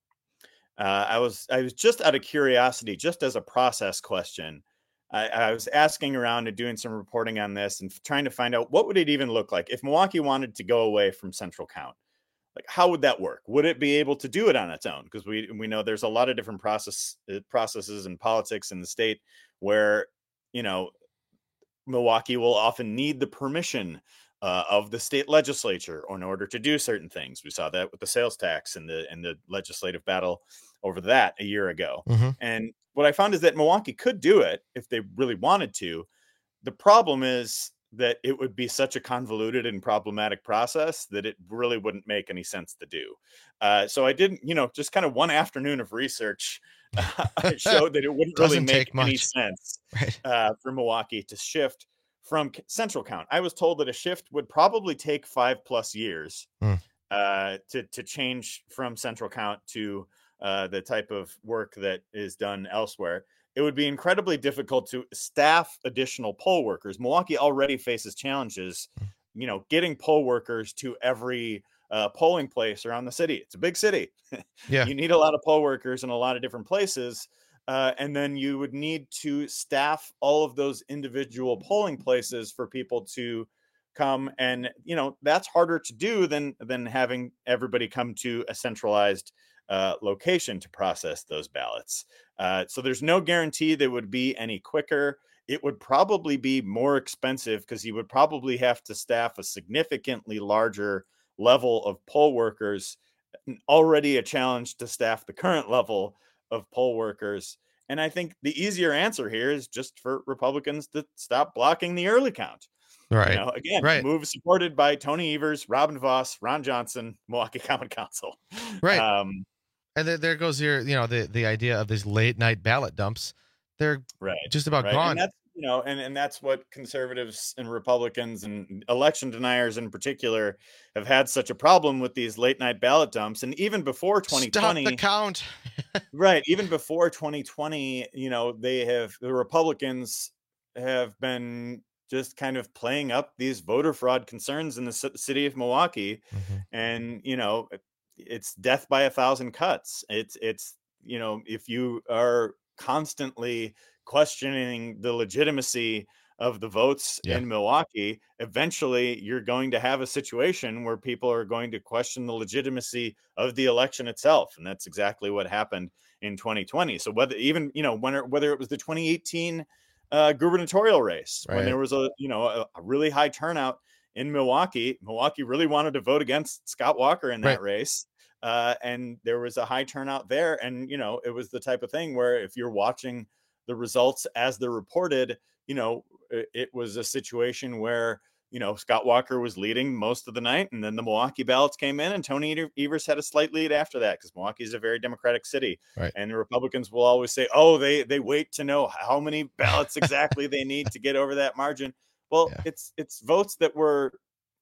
S1: Uh, I was I was just out of curiosity, just as a process question. I, I was asking around and doing some reporting on this and trying to find out what would it even look like if Milwaukee wanted to go away from central count. Like, how would that work? Would it be able to do it on its own? Because we we know there's a lot of different process processes and politics in the state where, you know, Milwaukee will often need the permission uh, of the state legislature in order to do certain things. We saw that with the sales tax and the and the legislative battle over that a year ago.
S16: Mm-hmm.
S1: And what I found is that Milwaukee could do it if they really wanted to. The problem is that it would be such a convoluted and problematic process that it really wouldn't make any sense to do. Uh, so I didn't, you know, just kind of one afternoon of research uh, showed that it wouldn't really make any sense
S16: right.
S1: uh, for Milwaukee to shift from central count. I was told that a shift would probably take five plus years
S16: mm.
S1: uh, to, to change from central count to uh, the type of work that is done elsewhere. It would be incredibly difficult to staff additional poll workers. Milwaukee already faces challenges, you know, getting poll workers to every uh, polling place around the city. It's a big city.
S16: Yeah.
S1: You need a lot of poll workers in a lot of different places. Uh, and then you would need to staff all of those individual polling places for people to come. And, you know, that's harder to do than, than having everybody come to a centralized uh, location to process those ballots. Uh, so there's no guarantee that would be any quicker. It would probably be more expensive because you would probably have to staff a significantly larger level of poll workers, already a challenge to staff the current level of poll workers. And I think the easier answer here is just for Republicans to stop blocking the early count.
S16: Right.
S1: You know, again,
S16: right.
S1: move supported by Tony Evers, Robin Voss, Ron Johnson, Milwaukee Common Council.
S16: Right.
S1: Um,
S16: and then there goes your, you know, the, the idea of these late night ballot dumps. They're
S1: right.
S16: just about
S1: right.
S16: gone.
S1: And that's, you know, and, and that's what conservatives and Republicans and election deniers in particular have had such a problem with these late night ballot dumps. And even before twenty twenty,
S16: stop the count.
S1: Right. Even before twenty twenty, you know, they have, the Republicans have been just kind of playing up these voter fraud concerns in the c- city of Milwaukee.
S16: Mm-hmm.
S1: And, you know, it's death by a thousand cuts. It's, it's, you know, if you are constantly questioning the legitimacy of the votes
S16: yeah.
S1: in Milwaukee, eventually you're going to have a situation where people are going to question the legitimacy of the election itself. And that's exactly what happened in twenty twenty. So whether even, you know, when, whether it was the twenty eighteen uh, gubernatorial race,
S16: right.
S1: when there was a, you know, a, a really high turnout in Milwaukee, Milwaukee really wanted to vote against Scott Walker in that
S16: right.
S1: race. Uh, and there was a high turnout there. And, you know, it was the type of thing where if you're watching the results as they're reported, you know, it, it was a situation where, you know, Scott Walker was leading most of the night, and then the Milwaukee ballots came in, and Tony Evers had a slight lead after that because Milwaukee is a very Democratic city.
S16: Right.
S1: And the Republicans will always say, oh, they they wait to know how many ballots exactly they need to get over that margin. Well, yeah. it's it's votes that were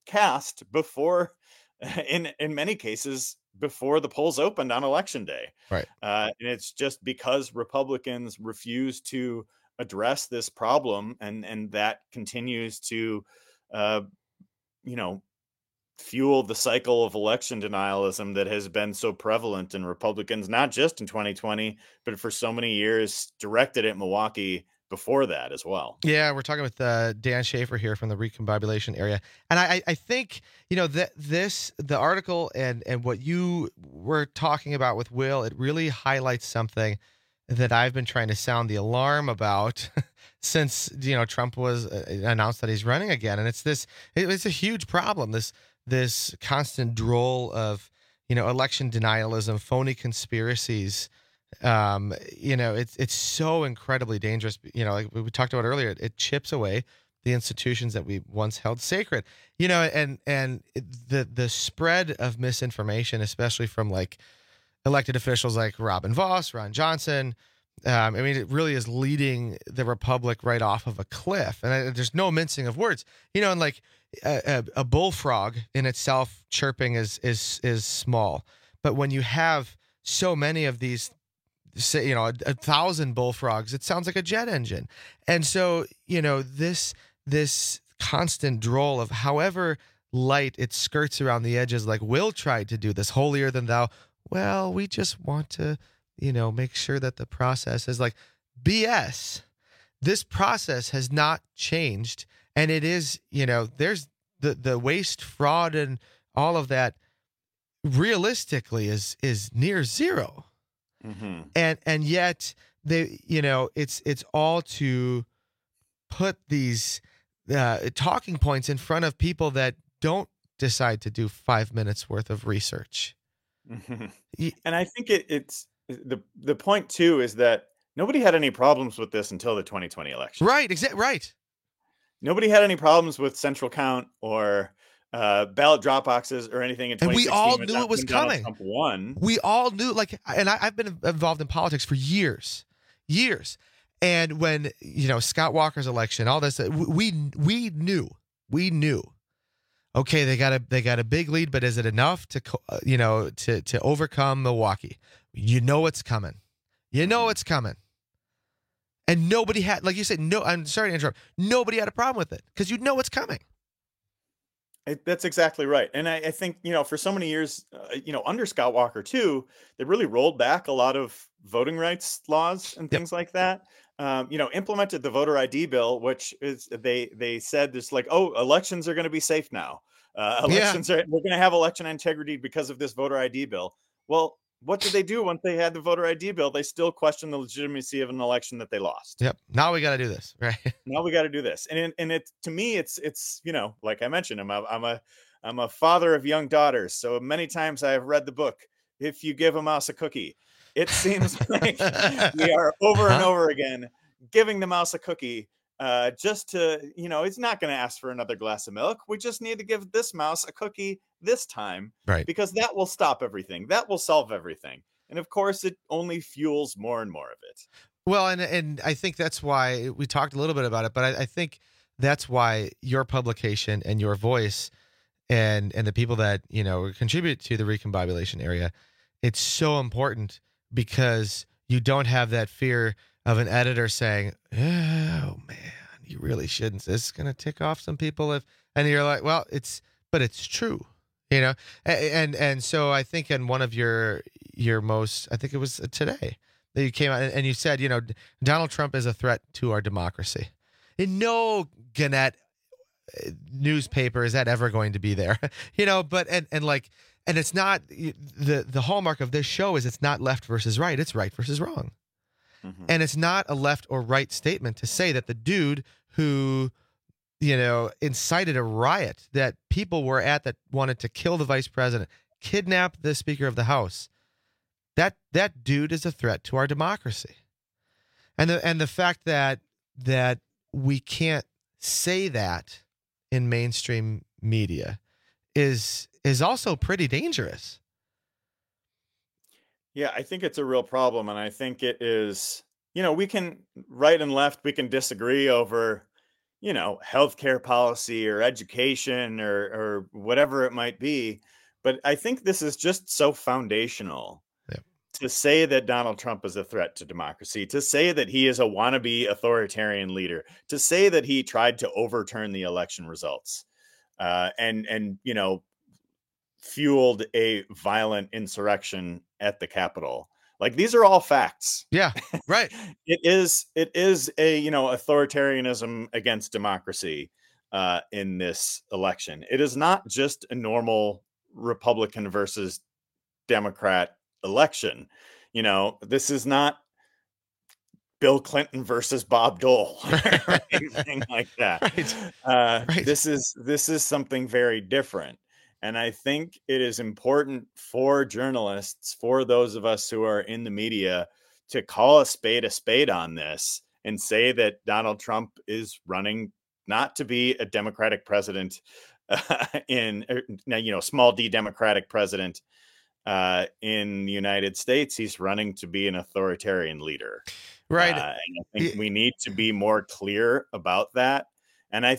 S1: cast before, in in many cases, before the polls opened on election day.
S16: Right.
S1: Uh, and it's just because Republicans refuse to address this problem, and and that continues to uh, you know, fuel the cycle of election denialism that has been so prevalent in Republicans, not just in twenty twenty, but for so many years directed at Milwaukee before that as well.
S16: Yeah, we're talking with uh, Dan Schaefer here from the Recombobulation area. And I, I think, you know, that this, the article and, and what you were talking about with Will, it really highlights something that I've been trying to sound the alarm about since, you know, Trump was uh, announced that he's running again. And it's this, it, it's a huge problem. This, this constant droll of, you know, election denialism, phony conspiracies. Um, you know, it's, it's so incredibly dangerous. You know, like we talked about earlier, it, it chips away the institutions that we once held sacred, you know, and, and it, the, the spread of misinformation, especially from like elected officials like Robin Voss, Ron Johnson. Um, I mean, it really is leading the Republic right off of a cliff, and I, there's no mincing of words, you know, and like, a, a, a bullfrog in itself chirping is is is small, but when you have so many of these, say, you know, a, a thousand bullfrogs, it sounds like a jet engine. And so, you know, this this constant droll of however light it skirts around the edges, like Will tried to do this holier than thou. Well, we just want to, you know, make sure that the process is like B S. This process has not changed. And it is, you know, there's the, the waste, fraud, and all of that realistically is is near zero. Mm-hmm. And and yet they, you know, it's it's all to put these uh, talking points in front of people that don't decide to do five minutes worth of research.
S1: Mm-hmm. And I think it, it's the the point too is that nobody had any problems with this until the twenty twenty election.
S16: Right, exactly. Right.
S1: Nobody had any problems with central count or uh, ballot drop boxes or anything in
S16: and
S1: twenty sixteen.
S16: We all knew it was coming.
S1: Trump won.
S16: We all knew, like, and I, I've been involved in politics for years, years. And when, you know, Scott Walker's election, all this, we we knew, we knew. Okay, they got a they got a big lead, but is it enough to, you know, to to overcome Milwaukee? You know it's coming. You know it's coming. And nobody had, like you said, no. I'm sorry to interrupt. Nobody had a problem with it because you know it's coming.
S1: It, that's exactly right. And I, I think, you know, for so many years, uh, you know, under Scott Walker too, they really rolled back a lot of voting rights laws and things yep. like that. Um, you know, implemented the voter I D bill, which is they they said this like, oh, elections are going to be safe now. Uh, elections yeah. are we're going to have election integrity because of this voter I D bill. Well, what did they do once they had the voter I D bill? They still questioned the legitimacy of an election that they lost.
S16: Yep. Now we got to do this, right?
S1: Now we got to do this, and and it to me, it's it's you know, like I mentioned, I'm a I'm a I'm a father of young daughters, so many times I have read the book. If you give a mouse a cookie. It seems like we are over and over again giving the mouse a cookie uh, just to, you know, it's not going to ask for another glass of milk. We just need to give this mouse a cookie this time,
S16: right?
S1: Because that will stop everything. That will solve everything. And of course, it only fuels more and more of it.
S16: Well, and and I think that's why we talked a little bit about it, but I, I think that's why your publication and your voice and and the people that, you know, contribute to the Recombobulation area, it's so important. Because you don't have that fear of an editor saying, oh, man, you really shouldn't. This is going to tick off some people. If And you're like, well, it's, but it's true, you know? And, and so I think in one of your, your most, I think it was today that you came out and you said, you know, Donald Trump is a threat to our democracy. In no Gannett newspaper is that ever going to be there, you know, but, and, and like, And it's not the the hallmark of this show is it's not left versus right. It's right versus wrong. Mm-hmm. And it's not a left or right statement to say that the dude who, you know, incited a riot that people were at that wanted to kill the vice president, kidnap the Speaker of the House, that that dude is a threat to our democracy. And the and the fact that that we can't say that in mainstream media is is also pretty dangerous.
S1: Yeah, I think it's a real problem. And I think it is, you know, we can right and left, we can disagree over, you know, healthcare policy or education or, or whatever it might be. But I think this is just so foundational yeah. to say that Donald Trump is a threat to democracy, to say that he is a wannabe authoritarian leader, to say that he tried to overturn the election results uh, and, and, you know, fueled a violent insurrection at the Capitol. Like, these are all facts.
S16: Yeah, right.
S1: It is, it is a, you know, authoritarianism against democracy uh, in this election. It is not just a normal Republican versus Democrat election. You know, this is not Bill Clinton versus Bob Dole or anything like that. Right. Uh, right. This is, this is something very different. And I think it is important for journalists, for those of us who are in the media, to call a spade a spade on this and say that Donald Trump is running not to be a Democratic president uh, in, you know, small d Democratic president uh, in the United States. He's running to be an authoritarian leader.
S16: Right.
S1: Uh, and I think we need to be more clear about that. And I think,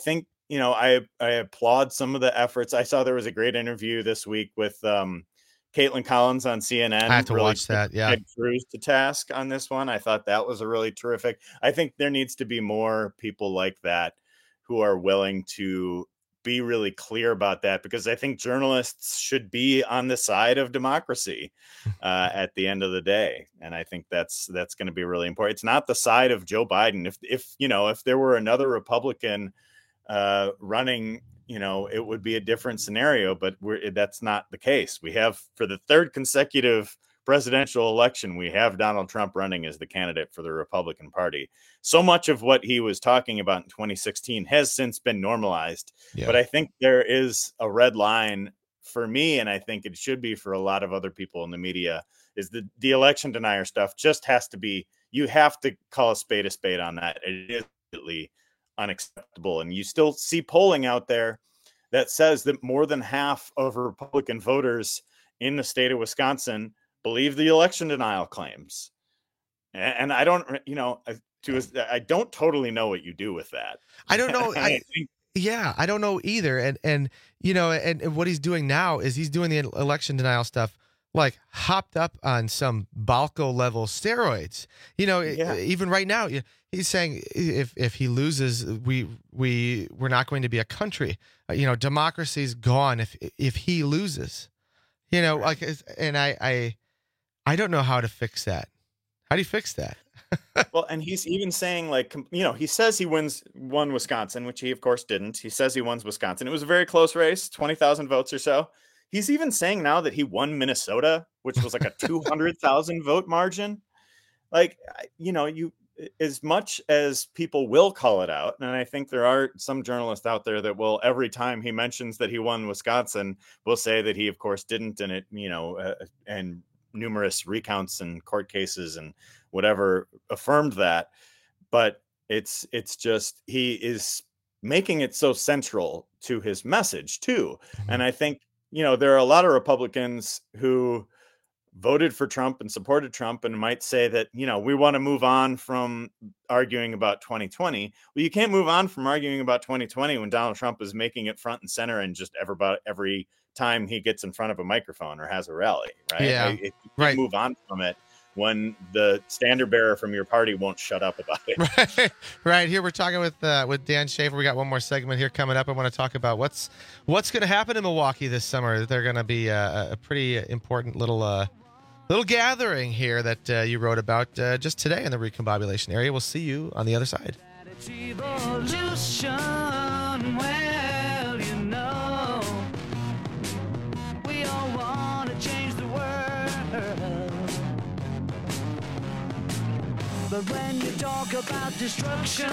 S1: you know, I I applaud some of the efforts. I saw there was a great interview this week with um, Caitlin Collins on C N N.
S16: I have to
S1: really
S16: watch that. Yeah,
S1: Ted Cruz to task on this one. I thought that was a really terrific. I think there needs to be more people like that who are willing to be really clear about that, because I think journalists should be on the side of democracy uh, at the end of the day. And I think that's, that's going to be really important. It's not the side of Joe Biden. If, if, you know, if there were another Republican uh, running, you know, it would be a different scenario, but we're, that's not the case. We have, for the third consecutive presidential election, we have Donald Trump running as the candidate for the Republican Party. So much of what he was talking about in twenty sixteen has since been normalized. Yeah. But I think there is a red line for me, and I think it should be for a lot of other people in the media, is the, the election denier stuff just has to be, you have to call a spade a spade on that. It is completely unacceptable. And you still see polling out there that says that more than half of Republican voters in the state of Wisconsin believe the election denial claims. And I don't, you know, to, I don't totally know what you do with that.
S16: I don't know. I,
S1: I think,
S16: yeah, I don't know either. And, and, you know, and, and what he's doing now is he's doing the election denial stuff, like hopped up on some Balco level steroids, you know, yeah. Even right now, he's saying if, if he loses, we, we, we're not going to be a country, you know, democracy's gone if, if he loses, you know, like, and I, I, I don't know how to fix that. How do you fix that?
S1: Well, and he's even saying, like, you know, he says he wins won Wisconsin, which he of course didn't. He says he wins Wisconsin. It was a very close race, twenty thousand votes or so. He's even saying now that he won Minnesota, which was like a two hundred thousand vote margin. Like, you know, you, as much as people will call it out, and I think there are some journalists out there that will, every time he mentions that he won Wisconsin, will say that he of course didn't, and it, you know, uh, and numerous recounts and court cases and whatever affirmed that. But it's it's just, he is making it so central to his message too. Mm-hmm. And I think, you know, there are a lot of Republicans who voted for Trump and supported Trump and might say that, you know, we want to move on from arguing about twenty twenty. Well, you can't move on from arguing about twenty twenty when Donald Trump is making it front and center and just every, every time he gets in front of a microphone or has a rally, right?
S16: Yeah,
S1: I, if you
S16: right.
S1: move on from it when the standard bearer from your party won't shut up about it.
S16: Right, right. Here we're talking with uh, with Dan Schaefer. We got one more segment here coming up. I want to talk about what's what's going to happen in Milwaukee this summer. They're going to be a, a pretty important little uh, little gathering here that uh, you wrote about uh, just today in the recombobulation area. We'll see you on the other side.
S8: Well, you know, we all want to change the world, but when you talk about destruction,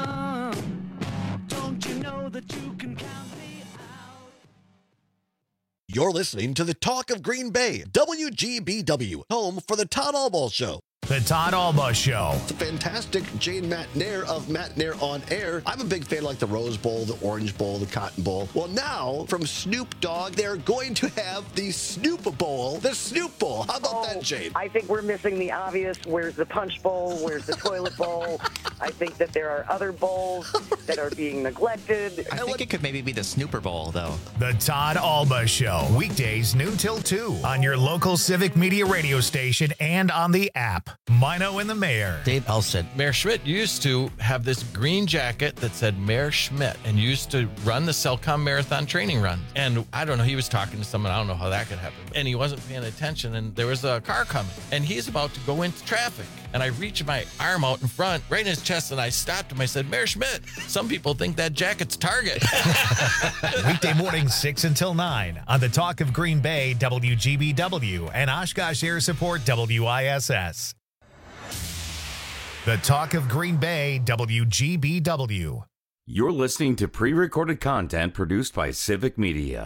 S8: don't you know that you can count me out?
S12: You're listening to the Talk of Green Bay, W G B W, home for the Todd Albaugh Show.
S2: The Todd Albaugh Show.
S12: It's a fantastic Jane McNair of McNair on Air. I'm a big fan, like the Rose Bowl, the Orange Bowl, the Cotton Bowl. Well, now, from Snoop Dogg, they're going to have the Snoop Bowl, the Snoop Bowl. How about oh, that, Jane?
S6: I think we're missing the obvious. Where's the Punch Bowl? Where's the Toilet Bowl? I think that there are other bowls that are being neglected.
S13: I think it could maybe be the Snooper Bowl, though.
S2: The Todd Albaugh Show. Weekdays, noon till two on your local Civic Media radio station and on the app. Mino and the Mayor.
S13: Dave Elson.
S14: Mayor Schmidt used to have this green jacket that said Mayor Schmidt and used to run the Cellcom Marathon training run. And I don't know, he was talking to someone, I don't know how that could happen. And he wasn't paying attention and there was a car coming and he's about to go into traffic. And I reached my arm out in front, right in his chest, and I stopped him. I said, Mayor Schmidt, some people think that jacket's Target.
S2: Weekday mornings, six until nine on the Talk of Green Bay, W G B W, and Oshkosh Air Support, W I S S. The Talk of Green Bay, W G B W.
S18: You're listening to pre-recorded content produced by Civic Media.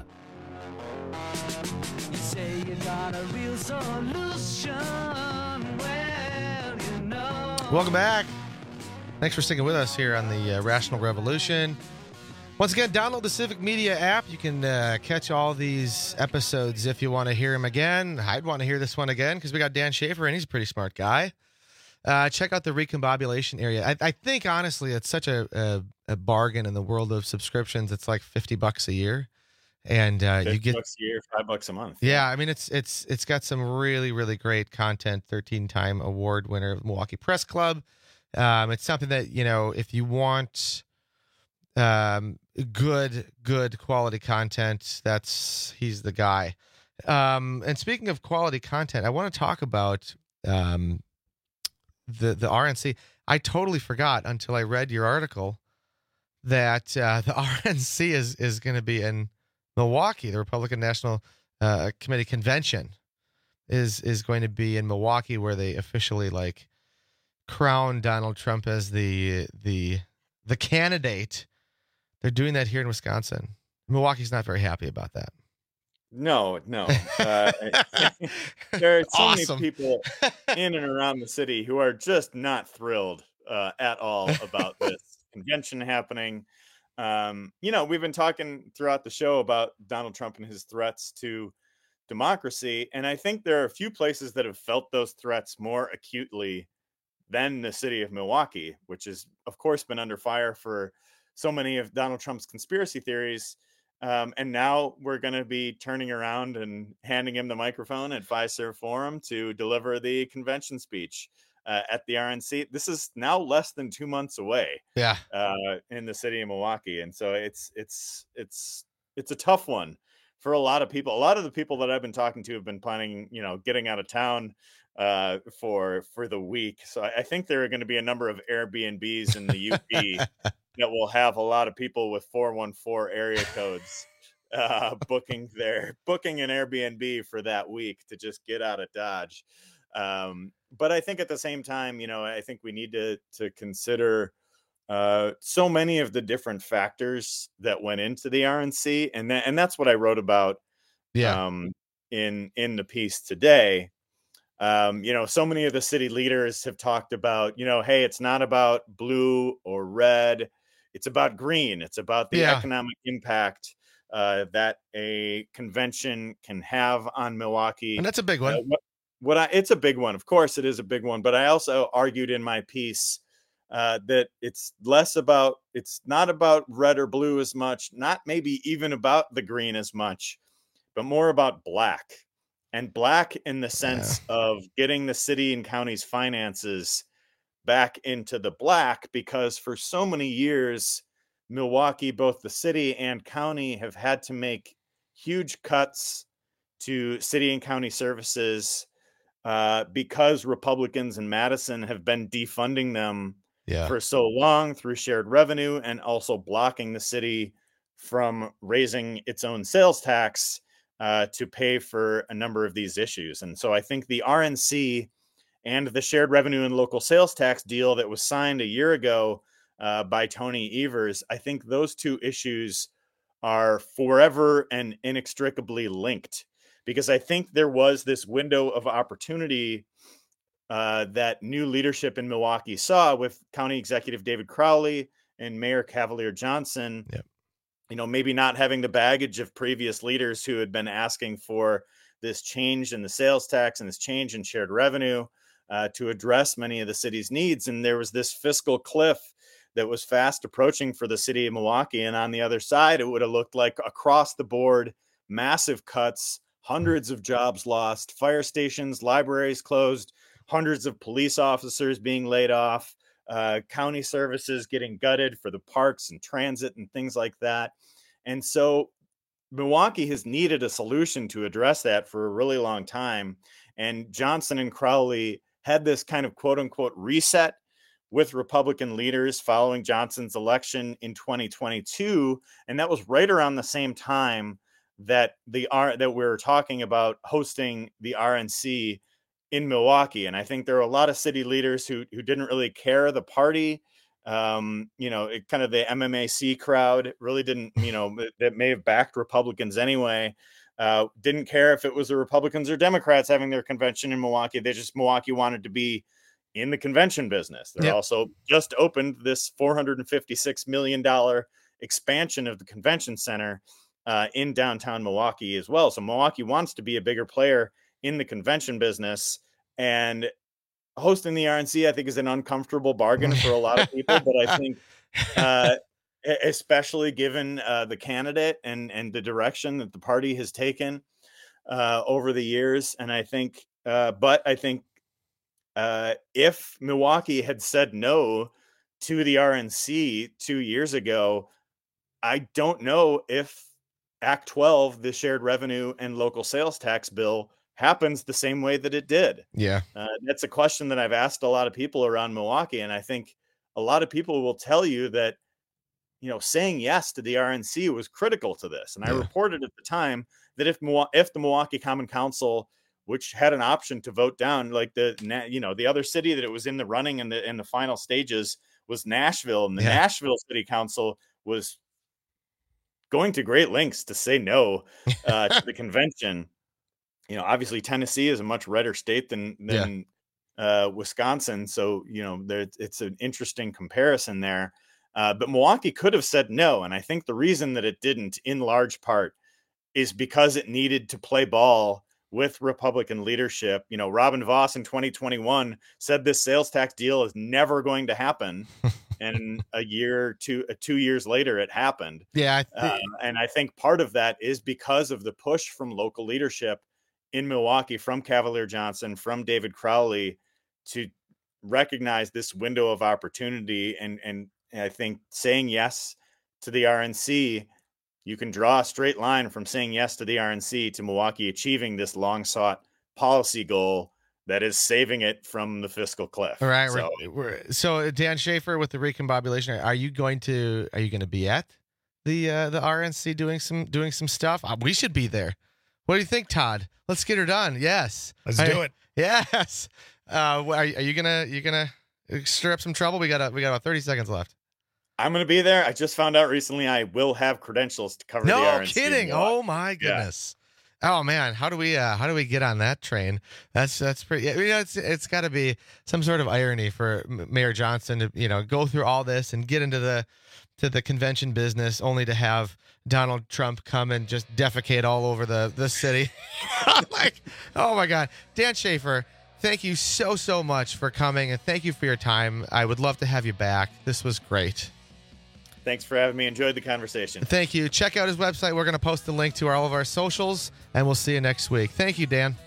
S8: You say you got a real solution. Well, you know.
S16: Welcome back. Thanks for sticking with us here on the uh, Rational Revolution. Once again, download the Civic Media app. You can uh, catch all these episodes if you want to hear them again. I'd want to hear this one again because we got Dan Schaefer, and he's a pretty smart guy. Uh, check out the recombobulation area. I, I think, honestly, it's such a, a, a bargain in the world of subscriptions. It's like fifty bucks a year. And uh, you get
S1: bucks a year, five bucks a month.
S16: Yeah, I mean it's it's it's got some really really great content. thirteen-time award winner of Milwaukee Press Club. Um, it's something that you know if you want um, good good quality content, that's he's the guy. Um, and speaking of quality content, I want to talk about um, the the R N C. I totally forgot until I read your article that uh, the R N C is is going to be in Milwaukee. The Republican National uh, Committee convention is is going to be in Milwaukee, where they officially like crown Donald Trump as the the the candidate. They're doing that here in Wisconsin. Milwaukee's not very happy about that.
S1: No, no. Uh, there are so
S16: Awesome.
S1: many people in and around the city who are just not thrilled uh, at all about this convention happening. Um, you know, we've been talking throughout the show about Donald Trump and his threats to democracy. And I think there are a few places that have felt those threats more acutely than the city of Milwaukee, which has, of course, been under fire for so many of Donald Trump's conspiracy theories. Um, and now we're going to be turning around and handing him the microphone at Fiserv Forum to deliver the convention speech uh, at the R N C. This is now less than two months away.
S16: Yeah,
S1: uh, in the city of Milwaukee, and so it's it's it's it's a tough one for a lot of people. A lot of the people that I've been talking to have been planning, you know, getting out of town uh, for for the week. So I, I think there are going to be a number of Airbnbs in the U P that will have a lot of people with four one four area codes uh, booking their booking an Airbnb for that week to just get out of Dodge. Um, but I think at the same time, you know, I think we need to to consider uh, so many of the different factors that went into the R N C, and that, and that's what I wrote about.
S16: Yeah.
S1: Um, in in the piece today. Um, you know, so many of the city leaders have talked about, you know, hey, it's not about blue or red. It's about green. It's about the
S16: Yeah.
S1: economic impact uh, that a convention can have on Milwaukee.
S16: And that's a big one.
S1: Uh, what, what I, it's a big one. Of course, it is a big one. But I also argued in my piece uh, that it's less about, it's not about red or blue as much, not maybe even about the green as much, but more about black. And black in the sense yeah. of getting the city and county's finances back into the black, because for so many years, Milwaukee, both the city and county, have had to make huge cuts to city and county services uh, because Republicans in Madison have been defunding them
S16: yeah.
S1: for so long through shared revenue, and also blocking the city from raising its own sales tax uh, to pay for a number of these issues. And so I think the R N C and the shared revenue and local sales tax deal that was signed a year ago uh, by Tony Evers, I think those two issues are forever and inextricably linked, because I think there was this window of opportunity uh, that new leadership in Milwaukee saw with County Executive David Crowley and Mayor Cavalier Johnson.
S16: Yep.
S1: You know, maybe not having the baggage of previous leaders who had been asking for this change in the sales tax and this change in shared revenue uh, to address many of the city's needs. And there was this fiscal cliff that was fast approaching for the city of Milwaukee. And on the other side, it would have looked like across the board, massive cuts, hundreds of jobs lost, fire stations, libraries closed, hundreds of police officers being laid off, uh, county services getting gutted for the parks and transit and things like that. And so Milwaukee has needed a solution to address that for a really long time. And Johnson and Crowley had this kind of quote unquote reset with Republican leaders following Johnson's election in twenty twenty-two. And that was right around the same time that the R that we were talking about hosting the R N C in Milwaukee. And I think there are a lot of city leaders who who didn't really care the party. Um, you know, it kind of the M M A C crowd really didn't, you know, that may have backed Republicans anyway. Uh, didn't care if it was the Republicans or Democrats having their convention in Milwaukee. They just, Milwaukee wanted to be in the convention business. They're
S16: Yep.
S1: also just opened this four hundred fifty-six million dollars expansion of the convention center uh, in downtown Milwaukee as well. So Milwaukee wants to be a bigger player in the convention business. And hosting the R N C, I think, is an uncomfortable bargain for a lot of people, but I think, uh, especially given uh, the candidate and, and the direction that the party has taken uh, over the years. And I think, uh, but I think uh, if Milwaukee had said no to the R N C two years ago, I don't know if Act twelve, the shared revenue and local sales tax bill, happens the same way that it did.
S16: Yeah.
S1: Uh, that's a question that I've asked a lot of people around Milwaukee. And I think a lot of people will tell you that, you know, saying yes to the R N C was critical to this. And yeah. I reported at the time that if, if the Milwaukee Common Council, which had an option to vote down, like the, you know, the other city that it was in the running in the, in the final stages was Nashville, and the yeah. Nashville City Council was going to great lengths to say no uh, to the convention. You know, obviously Tennessee is a much redder state than, than yeah. uh, Wisconsin. So, you know, there, it's an interesting comparison there. Uh, but Milwaukee could have said no. And I think the reason that it didn't, in large part, is because it needed to play ball with Republican leadership. You know, Robin Vos in twenty twenty-one said this sales tax deal is never going to happen. And a year, two, uh, two years later, it happened.
S16: Yeah. I th-
S1: uh, and I think part of that is because of the push from local leadership in Milwaukee, from Cavalier Johnson, from David Crowley, to recognize this window of opportunity. And, and I think saying yes to the R N C, you can draw a straight line from saying yes to the R N C to Milwaukee achieving this long sought policy goal that is saving it from the fiscal cliff.
S16: All right.
S1: So,
S16: we're, we're, so Dan Schaefer with the recombobulation, are you going to, are you going to be at the, uh, the R N C doing some, doing some stuff? Uh, we should be there. What do you think, Todd? Let's get her done. Yes.
S2: Let's do it.
S16: Yes. Uh, are, are you gonna, you gonna stir up some trouble? We got, a, we got about thirty seconds left.
S1: I'm going to be there. I just found out recently I will have credentials to cover
S16: no
S1: the R N C.
S16: No kidding. Oh my goodness. Yeah. Oh man, how do we uh, how do we get on that train? That's that's pretty. You know, it's it's got to be some sort of irony for Mayor Johnson to you know go through all this and get into the to the convention business, only to have Donald Trump come and just defecate all over the the city. Like, oh my God, Dan Schaefer, thank you so so much for coming, and thank you for your time. I would love to have you back. This was great.
S1: Thanks for having me. Enjoyed the conversation.
S16: Thank you. Check out his website. We're going to post the link to all of our socials, and we'll see you next week. Thank you, Dan.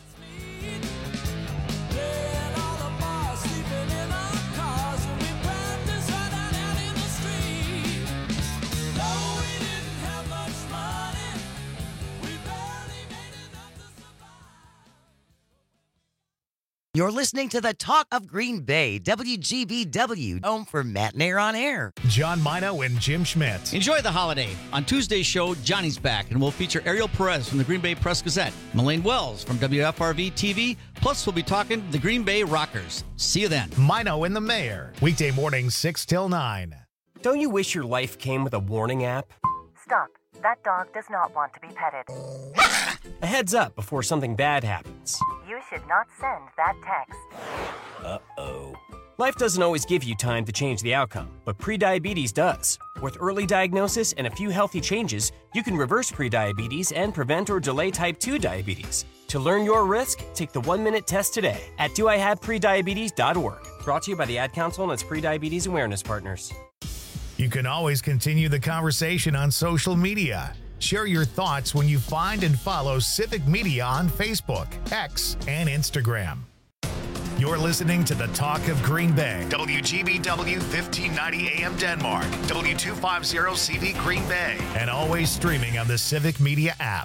S11: You're listening to the Talk of Green Bay, W G B W, home for Matt Nair on Air.
S2: John Mino and Jim Schmidt.
S17: Enjoy the holiday. On Tuesday's show, Johnny's back, and we'll feature Ariel Perez from the Green Bay Press-Gazette, Melaine Wells from W F R V T V, plus we'll be talking the Green Bay Rockers. See you then.
S2: Mino and the Mayor, weekday mornings six till nine.
S19: Don't you wish your life came with a warning app?
S20: Stop. That dog does not want to be petted.
S19: A heads up before something bad happens.
S20: You should not send that text.
S19: Uh-oh. Life doesn't always give you time to change the outcome, but prediabetes does. With early diagnosis and a few healthy changes, you can reverse prediabetes and prevent or delay type two diabetes. To learn your risk, take the one-minute test today at do I have prediabetes dot org. Brought to you by the Ad Council and its prediabetes awareness partners.
S2: You can always continue the conversation on social media. Share your thoughts when you find and follow Civic Media on Facebook, X, and Instagram. You're listening to the Talk of Green Bay. W G B W fifteen ninety A M Denmark, W two fifty C V Green Bay, and always streaming on the Civic Media app.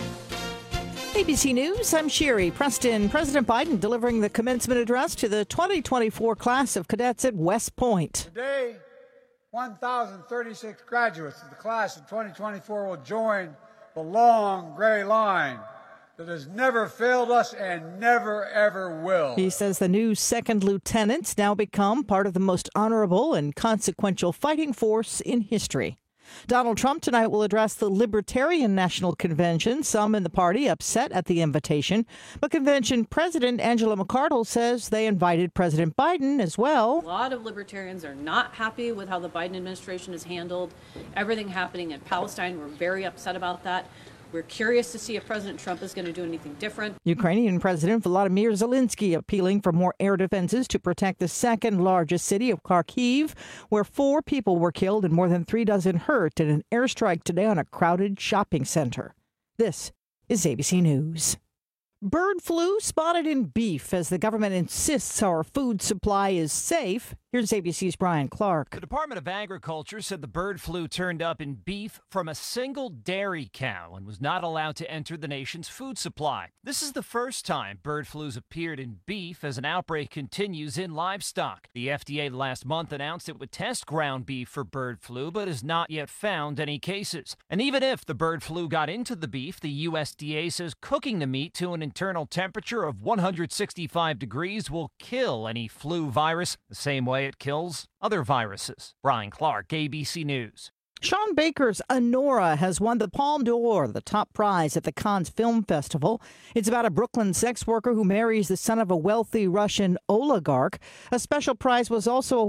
S4: A B C News, I'm Sherry Preston. President Biden delivering the commencement address to the twenty twenty-four class of cadets at West Point.
S21: Today, one thousand thirty-six graduates of the class of twenty twenty-four will join the long gray line that has never failed us and never, ever will.
S4: He says the new second lieutenants now become part of the most honorable and consequential fighting force in history. Donald Trump tonight will address the Libertarian National Convention. Some in the party upset at the invitation, but convention president Angela McArdle says they invited President Biden as well.
S22: A lot of libertarians are not happy with how the Biden administration has handled everything happening in Palestine. We're very upset about that. We're curious to see if President Trump is going to do anything different.
S4: Ukrainian President Volodymyr Zelensky appealing for more air defenses to protect the second largest city of Kharkiv, where four people were killed and more than three dozen hurt in an airstrike today on a crowded shopping center. This is A B C News. Bird flu spotted in beef as the government insists our food supply is safe. Here's A B C's Brian Clark.
S5: The Department of Agriculture said the bird flu turned up in beef from a single dairy cow and was not allowed to enter the nation's food supply. This is the first time bird flu's appeared in beef as an outbreak continues in livestock. The F D A last month announced it would test ground beef for bird flu, but has not yet found any cases. And even if the bird flu got into the beef, the U S D A says cooking the meat to an internal temperature of one hundred sixty-five degrees will kill any flu virus the same way it kills other viruses. Brian Clark, A B C News.
S4: Sean Baker's Anora has won the Palme d'Or, the top prize at the Cannes Film Festival. It's about a Brooklyn sex worker who marries the son of a wealthy Russian oligarch. A special prize was also